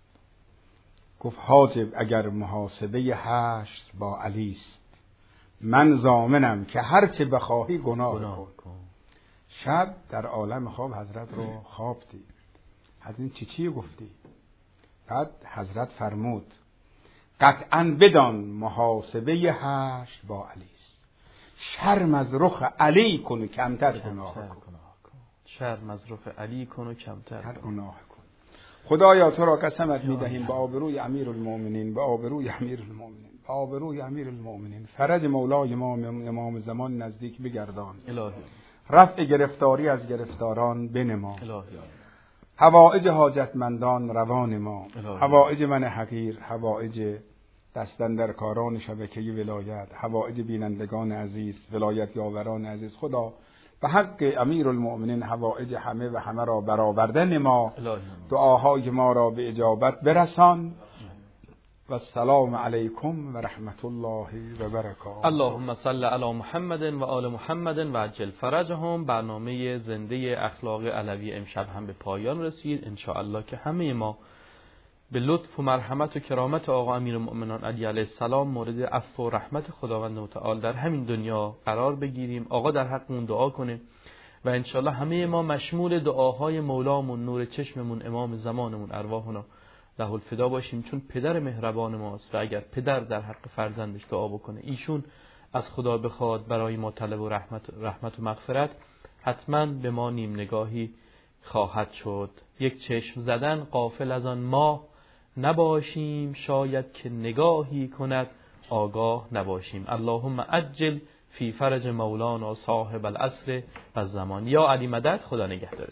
گفت حاجب اگر محاسبه حشر با علی است، من ضامنم که هر چه بخواهی گناه کن. شب در عالم خواب حضرت رو خواب دید، از این چی گفتی؟ بعد حضرت فرمود قطعاً بدان محاسبه حشر با علی است، شرم از رخ علی کن و کمتر گناه کن. شرم از رخ علی کن و کمتر گناه کن. خدایا تو را قسمت میدهیم به آبروی امیرالمومنین، به آبروی امیرالمومنین، به آبروی امیرالمومنین، فرج مولای ما امام زمان نزدیک بگردان. الهی رفع گرفتاری از گرفتاران بنما. الهی حوائج حاجتمندان روان ما، الهی. حوائج من حقیر، حوائج دستن در کاران شبکه ولایت، حوائج بینندگان عزیز، ولایت یاوران عزیز، خدا به حق امیرالمؤمنین حوائج همه و همه را برآورده نما. دعاهای ما را به اجابت برسان. و السلام علیکم و رحمت الله و برکاته. اللهم صل علی محمد و آل محمد و عجل فرجهم. برنامه زنده اخلاق علوی امشب هم به پایان رسید. ان شاء الله که همه ما به لطف و مرحمت و کرامت آقا امیرالمؤمنین علی علیه السلام مورد عفو و رحمت خداوند متعال در همین دنیا قرار بگیریم. آقا در حقمون دعا کنه و ان شاء الله همه ما مشمول دعاهای مولامون، نور چشممون، امام زمانمون، ارواحنا له الفدا باشیم، چون پدر مهربان ماست و اگر پدر در حق فرزندش دعا بکنه، ایشون از خدا بخواد برای ما طلب و رحمت و مغفرت، حتما به ما نیم نگاهی خواهد شد. یک چشم زدن غافل از آن ماه نباشیم، شاید که نگاهی کند آگاه نباشیم. اللهم عجل فی فرج مولانا صاحب العصر و الزمان. یا علی مدد. خدا نگهدارت.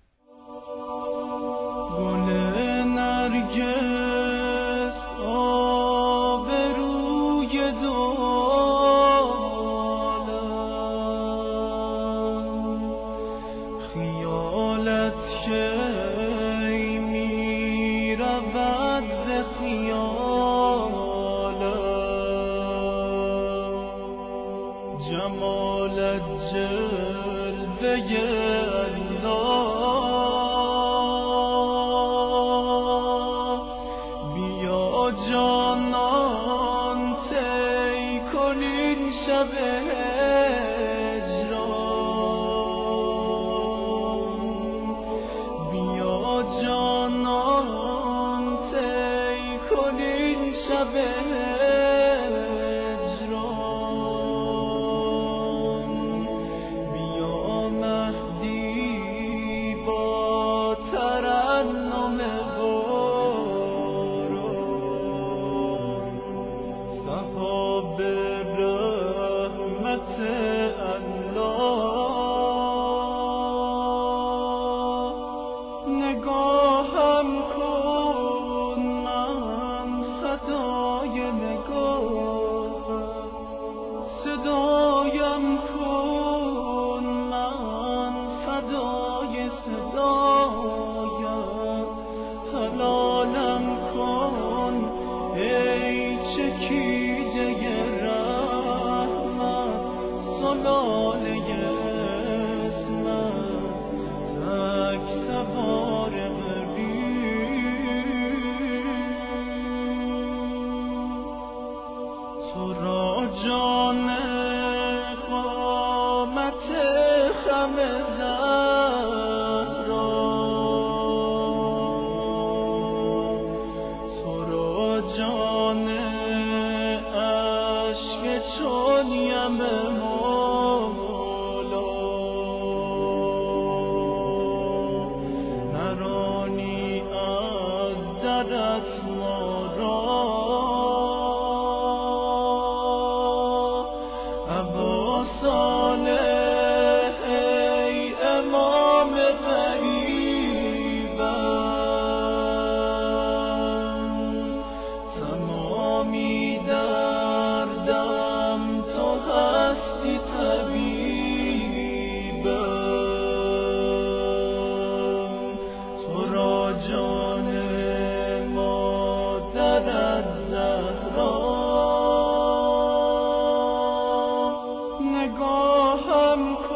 نرگس آبروی دالم، خیالت کی می رود ز خیالم، جمالت جلوه نگاهم